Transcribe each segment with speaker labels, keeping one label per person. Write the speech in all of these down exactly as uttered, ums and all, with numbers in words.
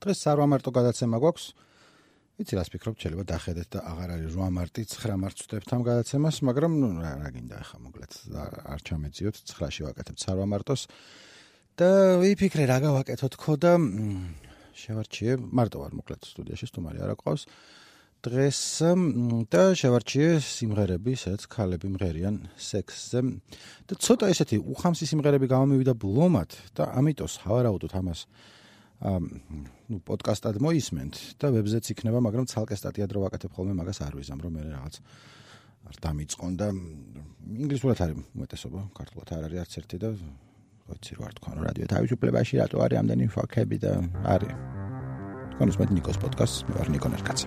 Speaker 1: დღეს სარვამარტო გადაცემა გვაქვს. ვიცი რას ფიქრობ, შეიძლება დახედეთ და აღარ არის რვა მარტი, ცხრა მარტს ვწევთ ამ გადაცემას, მაგრამ ნუ რა გინდა ახლა მოკლედ არ ჩამეძიოთ, ცხრაში ვაკეთებთ სარვამარტოს. და ვიფიქრე რა გავაკეთო თქო და შევარჩიე, მარტო ვარ მოკლედ სტუდიაში, სტუმარი არ აყავს. დღეს და შევარჩიე სიმღერები, სადაც ქალები მღერიან სექსზე და ცოტა ესეთი უხამსი სიმღერები გამომივიდა ბლომად და ამიტოს ავარაუდოთ ამას ნუ პოდკასტად მოისმენთ და ვებზეც იქნება, მაგრამ ცალკე სტატიად რო ვაკეთებ ხოლმე მაგას არ ვიზამ, რომ მე რაღაც არ დამიწყონ და ინგლისურად არის უმეტესობა, ქართულად არ არის არც ერთი და ვიცი რა თქვა, რადიო თავისუფლებაში რატო არის ამდენი ფაქები და არის. თქვენ უსმენთ ნიკოს პოდკასტს, მე ვარ ნიკო ნერკაცი.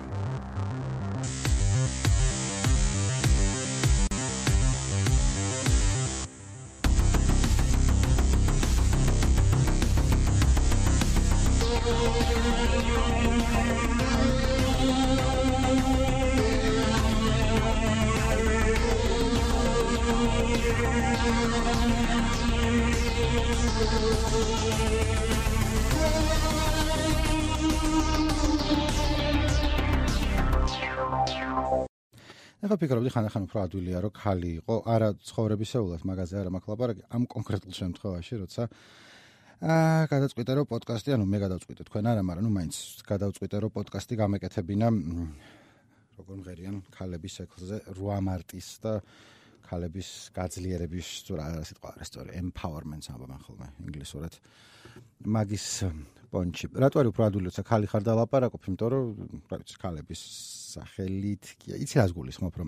Speaker 1: ეხლა ფიქრობდი ხანდახან უფრო ადვილია რომ ხალი იყო, არა ცხოვრებისეულად მაგაზე არა მაქვს ლაპარაკი, ამ კონკრეტულ შემთხვევაში, როცა აა გადაწყვიტე რომ პოდკასტი, ანუ მე გადავწყვიტე, თქვენ არა, მაგრამ ნუ მაინც გადავწყვიტე რომ პოდკასტი გამეკეთებინა როგორ მღერიან ქალების სექსზე რვა მარტის და ქალების გაძლიერების რა სიტყვა არის სწორი, empowerment-ს ამბობენ ხოლმე ინგლისურად. მაგის პონჩი. რატო არის უფრო ადვილი, როცა ხალი ხარ და ლაპარაკობ, იმიტომ რომ რა ვიცი, ქალების სახელით, იცი რას გულისხმობ, რომ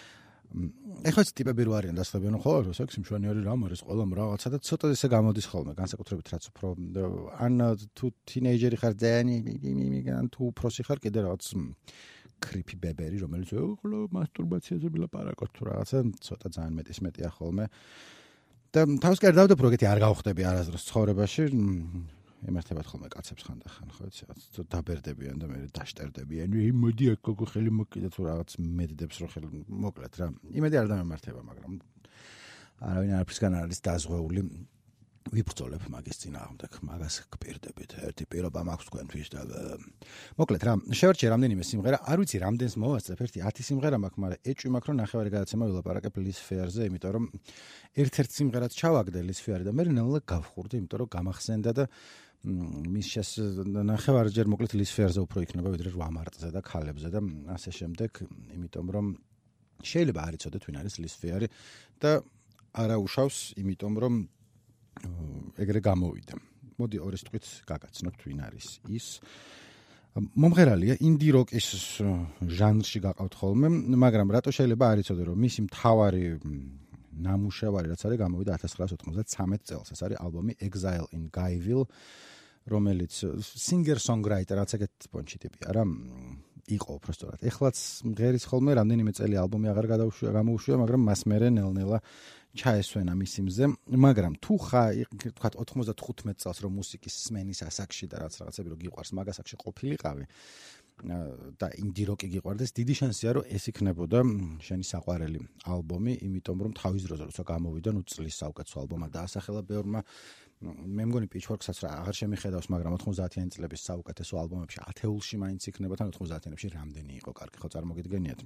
Speaker 1: ეხლა ეს ტიპები რო არიან დასწრებიან, ხო, რომ სექსი მშვენიერი რამ არის, ყველამ რაღაცა და ცოტა ესე გამოდის ხოლმე, განსაკუთრებით რაც უფრო ან თუ თინეიჯერი ხარ და ან თუ უფროსი ხარ, კიდე რაღაც კრიპი ბებერი, რომელიც ხოლმე მასტურბაციაზე ვილაპარაკოთ თუ რაღაცა, ცოტა ძალიან მეტის მეტია ხოლმე. და თავს კი არ დავდებ, რომ ეგეთი არ გავხდები არასდროს ცხოვრებაში. ემართებათ ხოლმე კაცებს ხანდახან, ხო იცი, რაღაც დაბერდებიან და მე დაშტერდებიან. ე მოდი აქ გოგო ხელი მოკიდე თუ რაღაც მედდებს რო ხელი მოკლედ რა. იმედი არ დამემართება, მაგრამ არავინ არაფრისგან არ არის დაზღვეული. ვიბრძოლებ მაგის წინააღმდეგ, მაგას გპირდებით. ერთი პირობა მაქვს თქვენთვის და მოკლედ რა, შევარჩიე რამდენიმე სიმღერა, არ ვიცი რამდენს მოვასწრებ, ერთი ათი სიმღერა მაქვს, მაგრამ ეჭვი მაქვს, რომ ნახევარი გადაცემა ვილაპარაკებ ლის ფეარზე, იმიტომ რომ ერთ-ერთ სიმღერაც ჩავაგდე ლის ფეარი და მე ნელა გავხურდი, იმიტომ რომ გამახსენდა და მის შეს ნახევარჯერ მოკლედ ლის ფეარზე უფრო იქნება ვიდრე რვა მარტზე და ქალებზე და ასე შემდეგ, იმიტომ რომ შეიძლება არ იცოდეთ ვინ არის ლის ფეარი და არა უშავს, იმიტომ რომ ეგრე გამოვიდა. მოდი ორი სიტყვით გაგაცნობთ ვინ არის ის. მომღერალია ინდი როკის ჟანრში გაყავთ ხოლმე, მაგრამ რატო შეიძლება არ იცოდე რომ მისი მთავარი ნამუშევარი რაც არის გამოვიდა ათას ცხრაას ოთხმოცდათსამეტ წელს. ეს არის ალბომი Exile in Guyville, რომელიც singer-songwriter რაც ეგეთ პონჩი ტიპია რა იყო უბრალოდ. ეხლაც მღერის ხოლმე რამდენიმე წელი ალბომი აღარ გადაუშვია, გამოუშვია, მაგრამ მას მერე ნელ-ნელა ჩაესვენა მის იმზე, მაგრამ თუ ხა თქვათ ოთხმოცდათხუთმეტ წელს რომ მუსიკის სმენის ასაკში და რაც რაღაცები რომ გიყვარს მაგ ასაკში ყოფილიყავი და ინდი როკი გიყვარდეს, დიდი შანსია რომ ეს იქნებოდა შენი საყვარელი ალბომი, იმიტომ რომ თავის დროზე როცა გამოვიდა, ნუ წლის საუკეთესო ალბომად დაასახელა ბევრმა. მე მგონი Pitchfork-საც რა აღარ შემიხედავს, მაგრამ ოთხმოცდაათიანი წლების საუკეთესო ალბომებში ათეულში მაინც იქნება, თან ოთხმოცდაათიანებში რამდენი იყო, კარგი ხო წარმოგიდგენიათ.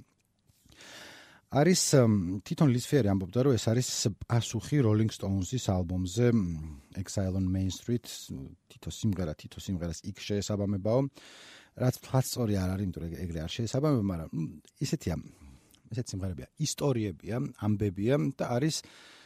Speaker 1: არის თვითონ ლის ფეარი ამბობდა, რომ ეს არის პასუხი Rolling Stones-ის ალბომზე Exile on Main Street, თითო სიმღერა, თითო სიმღერას იქ შეესაბამებაო, რაც ფლაცწორი არ არის, იმიტომ რომ ეგრე არ შეესაბამება, მაგრამ ისეთია, ესეთი სიმღერებია, ისტორიებია, ამბებია და არის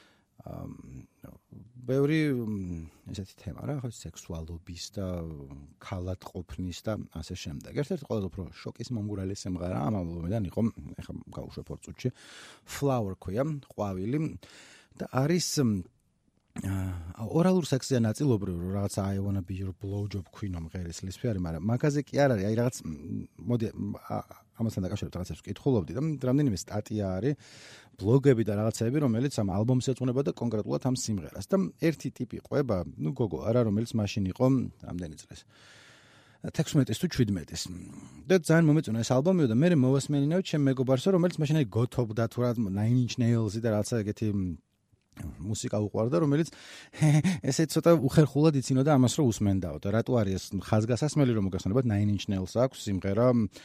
Speaker 1: ბევრი ესეთი თემა რა, ხო, სექსუალობის და ქალად ყოფნის და ასე შემდეგ. ერთ-ერთი ყველაზე უფრო შოკის მომგვრალი სიმღერა ამ ალბომიდან იყო, ეხლა გავუშვებ ორ წუთში, Flower ქვია, ყვავილი და არის ორალურ სექსზე ნაწილობრივ რაღაც I wanna be your blowjob queen მომღერის ლის ფეარი, მაგრამ მაგაზე კი არ არის, აი რაღაც მოდი ამასთან დაკავშირებით რაღაცებს ვკითხულობდი და რამდენიმე სტატია არის, ბლოგები და რაღაცები, რომელიც ამ ალბომს ეძღვნება და კონკრეტულად ამ სიმღერას. და ერთი ტიპი ყვება, ნუ გოგო არა, რომელიც მაშინ იყო რამდენი წლის? თექვსმეტის თუ შვიდმეტის. და ძალიან მომეწონა ეს ალბომი და მე მოვასმენინავ ჩემ მეგობარსო, რომელიც მაშინ აი გოთობდა თუ რა Nine Inch Nails-ი და რაღაცა ეგეთი მუსიკა უყვარდა, რომელიც ესე ცოტა უხერხულად იცინოდა ამას, რომ უსმენდაო და რატო არის ეს ხაზგასასმელი, რომ მოგესწრებათ Nine Inch Nails აქვს სიმღერა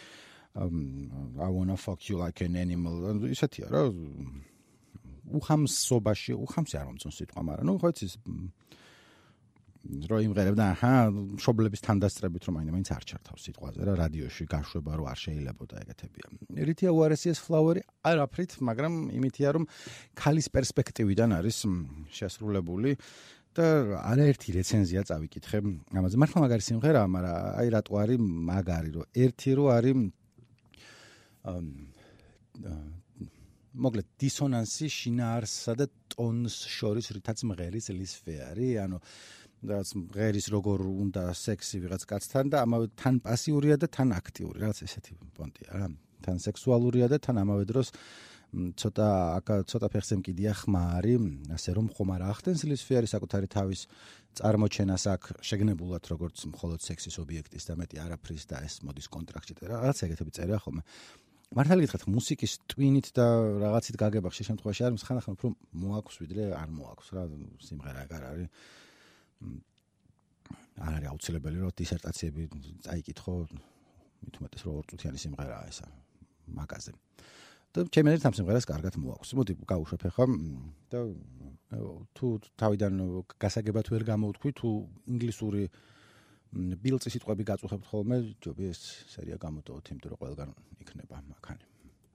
Speaker 1: I wanna fuck you like an animal. ისეთია რა უხამსობაში, უხამსი არ მომწონს სიტყვა, მაგრამ ნუ ხო იცი რო იმღერებდა, აჰა, მშობლების თანდასწრებით რომ მაინც არ ჩართავს სიტყვაზე რა, რადიოში გაშვება რო არ შეიძლებოდა ეგეთებია. რითია უარესიეს ფლაუერი არაფრით, მაგრამ იმითია რომ ქალის პერსპექტივიდან არის შესრულებული და არაერთი რეცენზია წავიკითხე ამაზე. მართლა მაგარი სიმღერაა, მაგრამ აი რატო არის მაგარი, რომ ერთი რო არის მოკლედ დისონანსი შინაარსსა და ტონს შორის, რითაც მღერის ლისფერი, ანუ რაც მღერის როგორ უნდა სექსი ვიღაც კაცთან და ამავე თან პასიურია და თან აქტიური, რაღაც ესეთი პონტია რა. თან სექსუალურია და თან ამავე დროს ცოტა აკა ცოტა ფეხზე მკიდია ხმარი, ასე რომ ხომ არ ახდენს ლისფერი საკუთარი თავის წარმოჩენას აქ შეგნებულად როგორც მხოლოდ სექსის ობიექტის და მეტი არაფრის და ეს მოდის კონტრაქტში და რაღაც ეგეთები წერია ხოლმე. მართალი გითხრათ, მუსიკის ტვინით და რაღაცით გაგება ხშირ შემთხვევაში არის ხანდახან უფრო მოაქვს ვიდრე არ მოაქვს რა სიმღერა ეგ არ არის. არ არის აუცილებელი რომ დისერტაციები წაიკითხო, მით უმეტეს რომ ორწუთიანი სიმღერაა ესა მაგაზე. და ჩემი ერთ ამ სიმღერას კარგად მოაქვს. მოდი გავუშვებ ახლა და თუ თავიდან გასაგებად ვერ გამოვთქვი, თუ ინგლისური ბილწი სიტყვები გაწუხებთ ხოლმე, ჯობია ეს სერია გამოტოვოთ, იმიტომ რომ ყველგან იქნება მაქანი.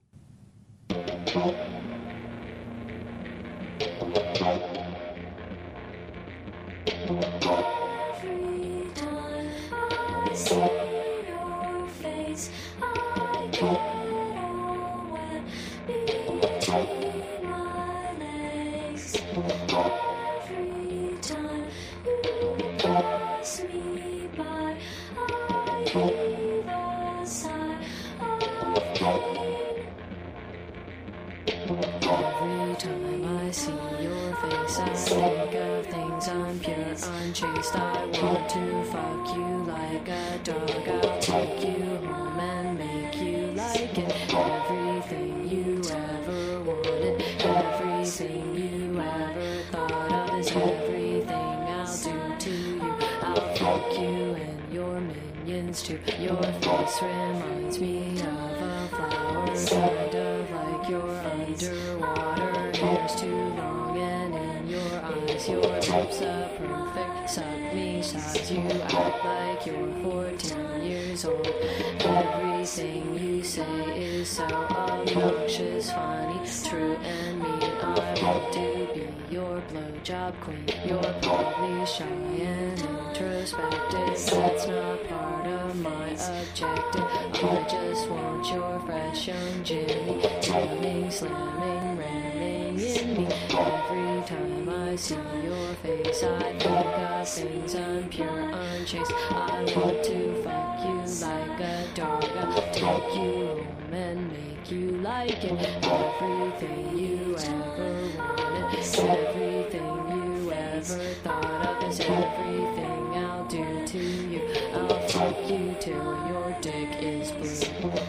Speaker 2: Every time I see your face, I think of things unpure, unchaste. I want to fuck you like a dog. I'll take you home and make you like it. Everything you ever wanted, everything you ever thought of is everything I'll do to you. I'll fuck you and your minions too. Your face reminds me of a flower, kind of like your underwater. Hair's too long and in your eyes, your lips are perfect. Suck me, size you out like you're fourteen years old. Everything you say is so obnoxious, funny, true and mean. I want to be your blowjob queen. You're probably shy and introspective. That's not part of my objective. I just want your fresh young Jimmy, jamming, slamming, ramming in me. Every time I see your face, I think of things unpure, unchaste. I want to fuck you like a dog. I'll take you home and make you like it. Everything you ever wanted, everything you ever thought of is everything I'll do to you. I'll fuck you till your dick is blue.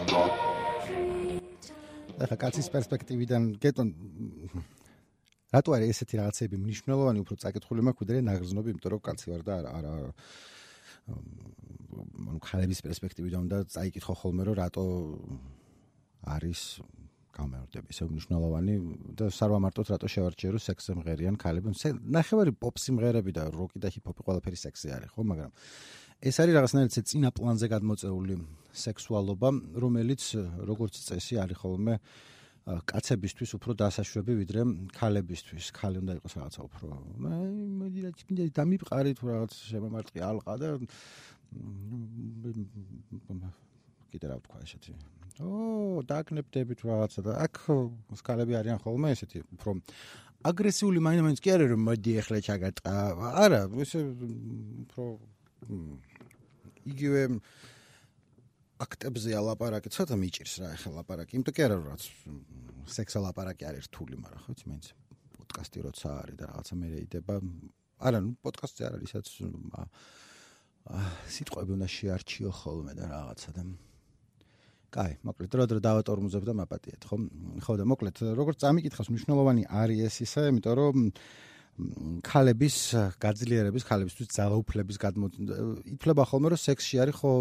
Speaker 1: ახლა კაცის პერსპექტივიდან გეტონ რატო არის ესეთი რაღაცები მნიშვნელოვანი, უფრო წაკითხული მაქვს ვიდრე ნაღრძნობი, იმიტომ რომ კაცი ვარ და არა ანუ ქალების პერსპექტივიდან უნდა წაიკითხო ხოლმე რომ რატო არის გამეორდები ისე მნიშვნელოვანი და სარვამარტოდ რატო შევარჩიე რომ სექსზე მღერიან ქალები. ნახევარი პოპ სიმღერები და როკი და ჰიპ-ჰოპი ყველაფერი სექსი არის, ხო, მაგრამ ეს არის რაღაცნაირად წინა პლანზე გადმოწეული სექსუალობა, რომელიც როგორც წესი არის ხოლმე კაცებისთვის უფრო დასაშვები ვიდრე ქალებისთვის. ქალი უნდა იყოს რაღაცა უფრო მოდი რა მინდა დამიფყარი თუ რაღაც შემამარტყი ალყა და კიდე რა ვთქვა ესეთი. ო, დაგნებდებით რაღაცა და აქ ქალები არიან ხოლმე ესეთი უფრო აგრესიული მაინც კი არის რომ მოდი ახლა ჩაგატყა. არა, ესე უფრო იგივე აქტებზე ალაპარაკი ცოტა მიჭირს რა ახლა ლაპარაკი. იმიტომ კი არა რომ რაც სექსა ლაპარაკი არის რთული, მაგრამ ხო იცი მაინც პოდკასტი როცა არის და რაღაცა მე რეიდება. არა, ნუ პოდკასტზე არ არის, ისაც სიტყვები უნდა შეარჩიო ხოლმე და რაღაცა და კაი, მოკლედ დრო დრო დავატორმუზებ და მაპატიეთ, ხო? ხო და მოკლედ როგორც წამიკითხავს მნიშვნელოვანი არის ეს ისე, იმიტომ რომ ქალების გაძლიერების, ქალებისთვის ძალაუფლების გადმოწმება ითვლება ხოლმე რომ სექსში არის ხო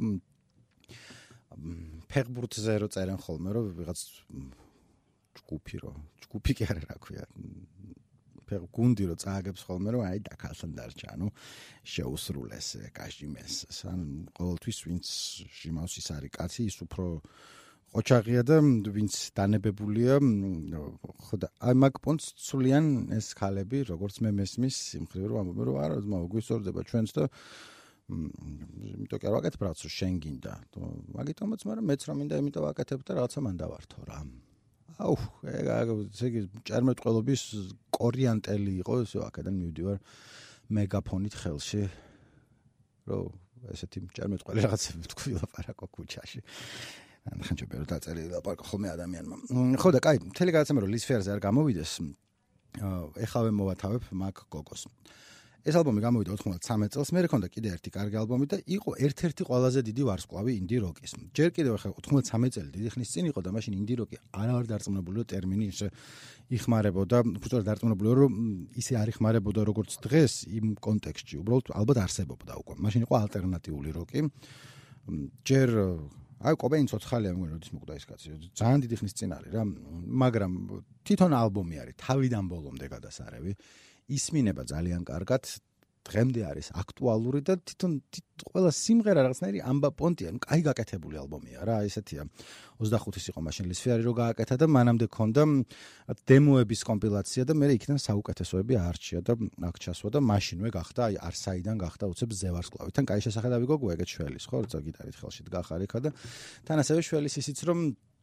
Speaker 1: ფეხბურთზე რო წერენ ხოლმე რომ ვიღაც ჯგუფი რო ჯგუფი კი არა რა ქვია გუნდი რო წააგებს ხოლმე რომ აი და ქალთან დარჩა ანუ შეუსრულეს კაჟიმეს ან ყოველთვის ვინც ჟიმავს ის არის კაცი ის უფრო ოჩაღია და ვინც დანებებულია ხო და აი მაგ პონტს ცვლიან ეს ქალები როგორც მე მესმის სიმხრივ რომ ამბობენ რომ არა ძმა გვისწორდება ჩვენც და იმიტომ კი არ ვაკეთებ რაღაც შენ გინდა მაგიტომაც მაგრამ მეც რომ მინდა იმიტომ ვაკეთებ და რაღაცა მან დავართო რა აუ ესე იგი ჭერმეტყველობის კორიანტელი იყო ესე აქედან მივდივარ მეგაფონით ხელში რომ ესეთი ჭერმეტყველი რაღაცები თქვი ლაპარაკო ქუჩაში ან ხანჯო ბერო დაწერილი ლაპარაკო ხოლმე ადამიანმა ხო და კაი მთელი გადაცემა რომ ლისფერზე არ გამოვიდეს ეხავე მოვათავებ მაგ გოგოს ეს ალბომი გამოვიდა ოთხმოცდამეცი წელს, მე მქონდა კიდე ერთი კარგი ალბომი და იყო ერთ-ერთი ყველაზე დიდი ვარსკვლავი ინდი როკის. ჯერ კიდევ ახლა ოთხმოცდამეცი წელი დიდი ხნის წინ იყო და მაშინ ინდი როკი არ არ დარწმუნებული ტერმინი ისე იხმარებოდა, უბრალოდ დარწმუნებული რომ ისე არ იხმარებოდა როგორც დღეს იმ კონტექსტში, უბრალოდ ალბათ არსებობდა უკვე. მაშინ იყო ალტერნატიული როკი. ჯერ აი კობეინ ცოცხალია მგონი როდის მოკვდა ეს კაცი. ძალიან დიდი ხნის წინ არის რა, მაგრამ თვითონ ალბომი არის თავიდან ბოლომდე გადასარევი. ისმინება ძალიან კარგად, დღემდე არის აქტუალური და თვითონ ყველა სიმღერა რაღაცნაირი ამბა პონტია, ну, კაი გაკეთებული ალბომია რა, ესეთია. ოცდახუთის იყო მაშინ ლისფერი რო გააკეთა და მანამდე ქონდა დემოების კომპილაცია და მე იქიდან საუკეთესოები არჩია და აქ ჩასვა და მაშინვე გახდა, აი არსაიდან გახდა უცებ ზევარსკვლავი. თან კაი შესახედავი გოგო ეგეთ შველის, ხო, როცა გიტარით ხელში დგა ხარიქა და თან ასევე შველის ისიც რომ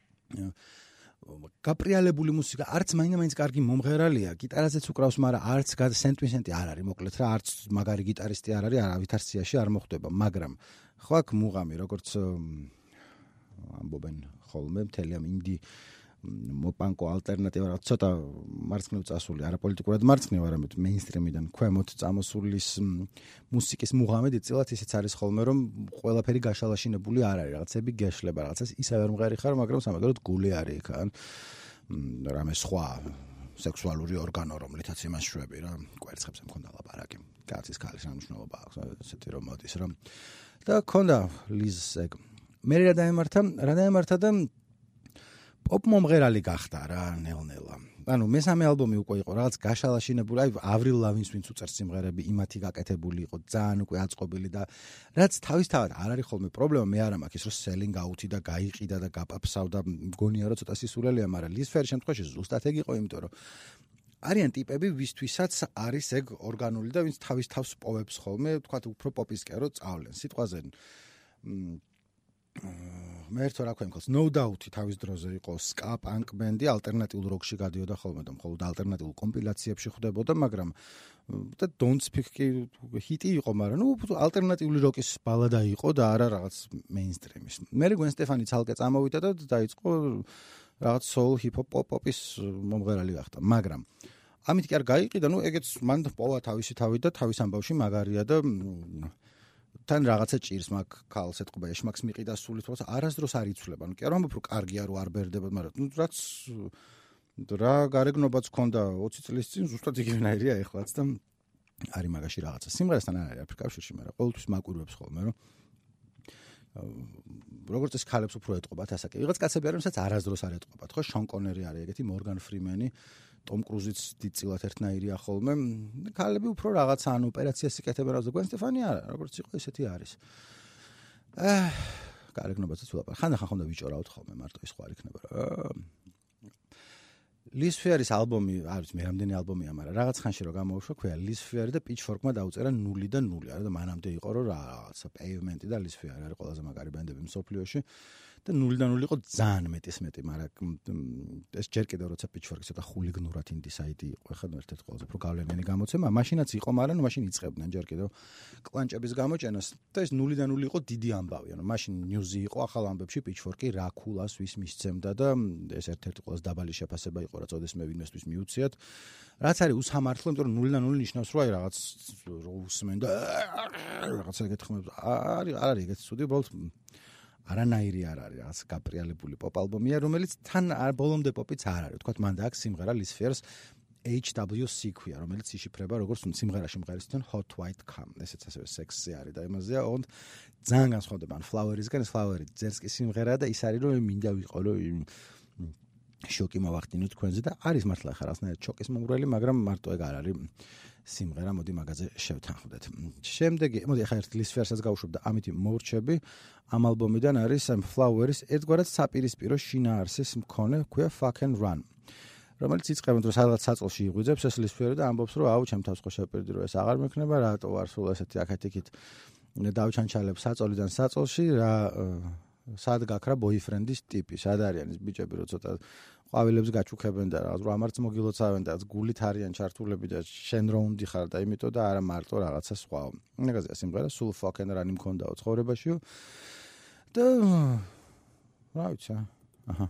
Speaker 1: გაპრიალებული მუსიკა არც მაინდა-მაინც კარგი მომღერალია, გიტარაზეც უკრავს, მაგრამ არც სენტვისენტი არ არის, მოკლედ რა, არც მაგარი გიტარისტი არ არის, არავითარ სიაში არ მოხვდება, მაგრამ ხო აქ მუღამი, როგორც ამბობენ ხოლმე, მთელი ამ ინდი მოპანკო ალტერნატივა, რა ცოტა მარცხნივ წასული, არაპოლიტიკურად მარცხნივ, არამედ მეინსტრიმიდან ქვემოთ წამოსულის მუსიკის მუღამი დიწილად ისიც არის ხოლმე, რომ ყველაფერი გაშალაშინებული არ არის, რაღაცები გეშლება, რაღაცას ისე ვერ მღერი ხარ, მაგრამ სამაგეროდ გული არის იქ ან რამე სხვა სექსუალური ორგანო, რომლითაც იმას შვები რა, კვერცხებზე მქონდა ლაპარაკი. კაცის ქალის რა მნიშვნელობა აქვს, ესეთი რომ მოდის რა. და ქონდა ლიზს ეგ. მე რა დაემართა, რა დაემართა და პოპ მომღერალი გახდა რა ნელ-ნელა. ანუ მესამე ალბომი უკვე იყო რაღაც გაშალაშინებული, აი ავრილ ლავინს ვინც უწერს სიმღერები, იმათი გაკეთებული იყო, ძალიან უკვე აწყობილი და რაც თავისთავად არ არის ხოლმე პრობლემა, მე არა მაქვს ის რომ selling out-ი და გაიყიდა და გაპაფსავდა, მგონია რომ ცოტა სისულელია, მაგრამ ლისფერის შემთხვევაში ზუსტად ეგ იყო, იმიტომ რომ არიან ტიპები, ვისთვისაც არის ეგ ორგანული და ვინც თავის თავს პოვებს ხოლმე, თქვათ უფრო პოპისკენ რო წავლენ. სიტყვაზე მე ერთო რა ქვია მქონს No Doubt-ი თავის დროზე იყო ska punk ბენდი, ალტერნატიულ როკში გადიოდა ხოლმე და მხოლოდ ალტერნატიულ კომპილაციებში ხვდებოდა, მაგრამ და Don't Speak კი ჰიტი იყო, მაგრამ ნუ ალტერნატიული როკის ბალადა იყო და არა რაღაც მეინსტრიმის. მე Gwen Stefani ცალკე წამოვიდა და დაიწყო რაღაც soul hip hop pop-ის მომღერალი გახდა, მაგრამ ამით კი არ გაიყიდა, ნუ ეგეც მან პოვა თავისი თავი და თავის ამბავში მაგარია და თან რაღაცა ჭირს მაგ ქალს ეთყობა ეშმაკს მიყიდა სული თქოს არასდროს არ იცვლება. ნუ კი არ ვამბობ რომ კარგია რომ არ ბერდება, მაგრამ ნუ რაც რა გარეგნობაც ქონდა ოცი წლის წინ ზუსტად იგივენაირია ეხლაც და არის მაგაში რაღაცა. სიმღერასთან არ არის არაფერ კავშირი, მაგრამ ყოველთვის მაკვირვებს ხოლმე რომ როგორც ეს ქალებს უფრო ეთყობათ ასაკი. ვიღაც კაცები არის, რომელსაც არასდროს არ ეთყობათ, ხო? შონ კონერი არის ეგეთი, მორგან ფრიმენი, ტომ კრუზიც დიდწილად ერთნაირია ხოლმე. ქალები უფრო რაღაცა ან ოპერაციას იკეთებენ, რა Gwen Stefani არა, როგორც იყო ესეთი არის. აა, გარეგნობაცაც ვლაპარ. ხანდახან ხომ და ვიჭორავთ ხოლმე, მარტო ის ხო არ იქნება რა. ლისფერის ალბომი, არის მე რამდენი ალბომია, მაგრამ რაღაც ხანში რო გამოუშვა, ქვია ლისფერი და Pitchfork-მა დაუწერა ნული და ნული, არა და მანამდე იყო რომ რაღაცა Pavement და ლისფერი არის ყველაზე მაგარი ბენდები მსოფლიოში. და ნული და ნული იყო ძალიან მეტის მეტი, მაგრამ ეს ჯერ კიდევ როცა Pitchfork-ი ცოტა ხულიგნურად ინდისაიდი იყო, ხა ერთ-ერთი ყველაზე უფრო გავლენიანი გამოცემა, მაშინაც იყო, მაგრამ ნუ მაშინ იწყებდნენ ჯერ კიდევ კლანჭების გამოჭენას და ეს ნული და ნული იყო დიდი ამბავი, ანუ მაშინ ნიუზი იყო ახალ ამბებში Pitchfork-ი რა ქულას ვის მისცემდა და ეს ერთ-ერთი ყველაზე დაბალი შეფასება იყო, რაც ოდესმე ვინმესთვის მიუციათ. რაც არის უსამართლო, იმიტომ რომ ნული და ნული ნიშნავს, რომ აი რაღაც რო უსმენ და რაღაცა ეგეთ ხმებს. არის არ არის ეგეთი ცუდი, უბრალოდ არანაირი არ არის რაღაც გაპრიალებული პოპ ალბომია, რომელიც თან ბოლომდე პოპიც არ არის. თქვათ მან და აქ სიმღერა Liz Phair's H W C ქვია, რომელიც იშიფრება როგორც სიმღერაში მღერისთან Hot White Cum. ესეც ასევე სექსზე არის და იმაზეა, ოღონდ ძალიან განსხვავდება ან Flower-ისგან, ეს Flower-ი ძერს კი სიმღერაა და ის არის რომ მინდა ვიყო რომ შოკი მოვახდინოთ თქვენზე და არის მართლა ხარ ასნაირად შოკის მომგვრელი, მაგრამ მარტო ეგ არ არის სიმღერა, მოდი მაგაზე შევთანხმდეთ. შემდეგი, მოდი ახლა ერთ Liz Phair's-ს გავუშვებ და ამით მოვრჩები. ამ ალბომიდან არის ამ Flower-ის ერთგვარად საპირისპირო შინაარსის მქონე, ქვია Fuck and Run. რომელიც იწყებენ რომ სადღაც საწოლში იღვიძებს ეს Liz Phair და ამბობს რომ აუ ჩემ თავს ხო შევპირდი რომ ეს აღარ მექნება რატო არ სულ ესეთი აქეთ-იქით დავჩანჩალებ საწოლიდან საწოლში რა სად გაქრა boyfriend-ის ტიპი სად არიან ეს ბიჭები რომ ცოტა ყვავილებს გაჩუქებენ და რაღაც რომ ამარც მოგილოცავენ და გულით არიან ჩართულები და შენ რო უნდი ხარ და იმიტომ და არა მარტო რაღაცა სხვაო. ეგაზეა სიმღერა სულ Fuck and Run-ი მქონდაო ცხოვრებაშიო და რა ვიცი აჰა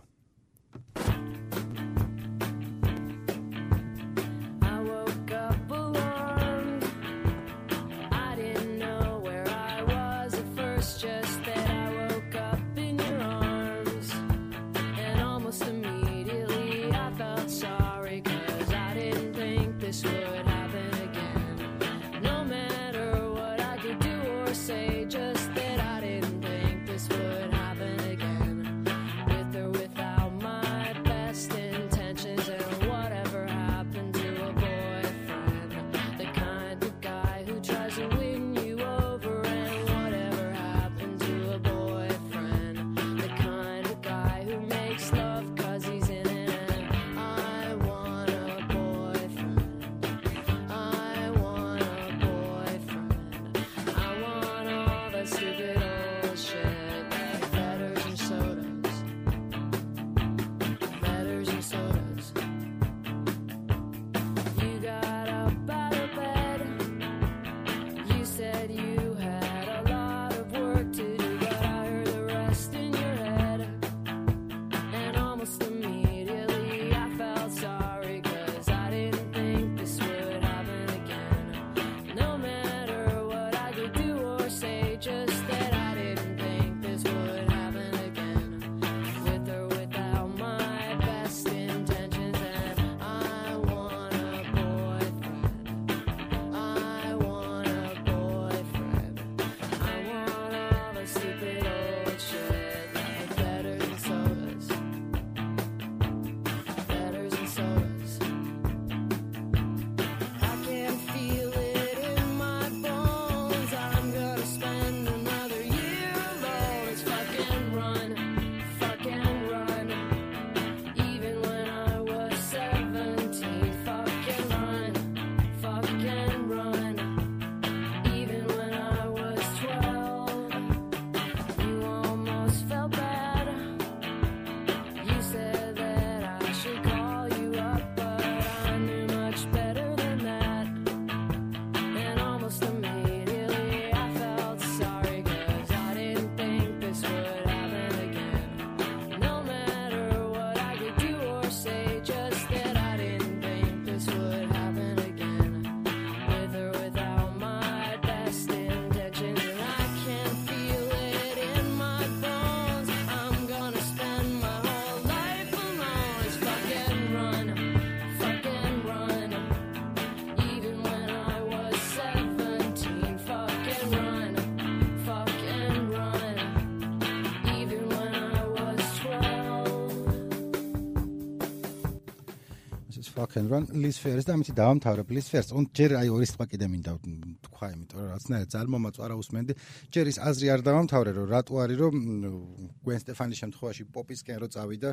Speaker 1: Fuck and Run Liz Phair's და ამით დავამთავრებ Liz Phair's. Und ჯერ აი ორი სხვა კიდე მინდა თქვა, იმიტომ რომ რაღაცნაირად ძალმომაწვარა უსმენდი. ჯერ ის აზრი არ დავამთავრე, რომ რატო არის რომ Gwen Stefani-ის შემთხვევაში პოპისკენ რო წავიდა,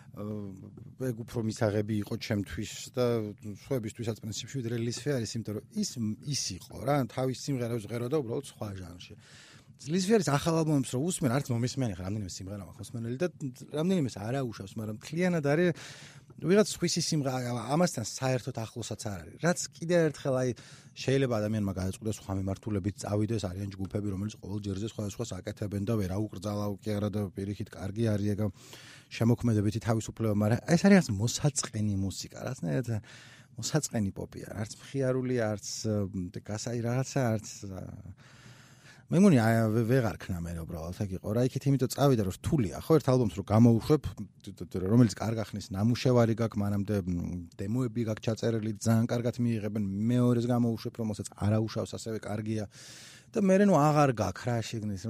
Speaker 1: ეგ უფრო მისაღები იყო ჩემთვის და სხვაებისთვისაც პრინციპში ვიდრე Liz Phair-ის, იმიტომ რომ ის ის იყო რა, თავის სიმღერებს ღეროდა უბრალოდ სხვა ჟანრში. Liz Phair-ის ახალ ალბომებს რო უსმენ, არც მომისმენი ხარ, რამდენიმე სიმღერა მაქვს მოსმენელი და რამდენიმეს არა უშავს, მაგრამ მთლიანად არის ვიღაც სხვისი სიმღერა, ამასთან საერთოდ ახლოსაც არ არის. რაც კიდე ერთხელ აი შეიძლება ადამიანმა გადაწყვიტოს სხვა მიმართულებით წავიდეს, არიან ჯგუფები, რომელიც ყოველ ჯერზე სხვადასხვას აკეთებენ და ვერა უკრძალავ კი არა და პირიქით კარგი არის ეგ შემოქმედებითი თავისუფლება, მაგრამ ეს არის მოსაწყენი მუსიკა, რაღაცნაირად მოსაწყენი პოპია, არც მხიარული, არც გასაი რაღაცა, არც მე მგონი ვეღარ ქნა მე უბრალოდ აქ იყო რა იქით იმიტომ წავიდა რომ რთულია ხო ერთ ალბომს რომ გამოვუშვებ რომელიც კარგ ახნის ნამუშევარი გაქვს მანამდე დემოები გაქვს ჩაწერილი ძალიან კარგად მიიღებენ მეორეს გამოვუშვებ რომელსაც არაუშავს ასევე კარგია და მე ნუ აღარ გაქვს რა შეგნის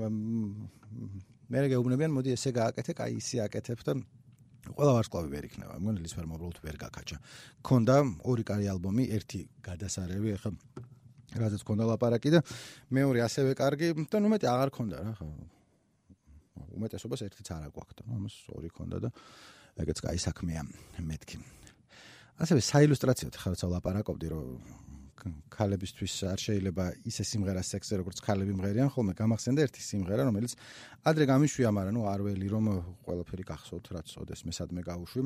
Speaker 1: მე გეუბნებიან მოდი ესე გააკეთე კაი ისე აკეთებ და ყველა ვარსკვლავი ვერ იქნება მგონი ლისფერმა უბრალოდ ვერ გაკაჩა ქონდა ორი კარი ალბომი ერთი გადასარევი ახლა რაზეც ქონდა ლაპარაკი და მეორე ასევე კარგი და ნუ მეტი აღარ ქონდა რა ხო უმეტესობას ერთიც არ აგვაქვს და ამას ორი ქონდა და ეგეც კაი საქმეა მეთქი ასევე საილუსტრაციოდ ხარც ლაპარაკობდი რომ ქალებისთვის არ შეიძლება ისე სიმღერა სექსზე როგორც ქალები მღერიან ხოლმე გამახსენდა ერთი სიმღერა რომელიც ადრე გამიშვია მაგრამ ნუ არ ველი რომ ყველაფერი გახსოვთ რაც ოდეს მესადმე გავუშვი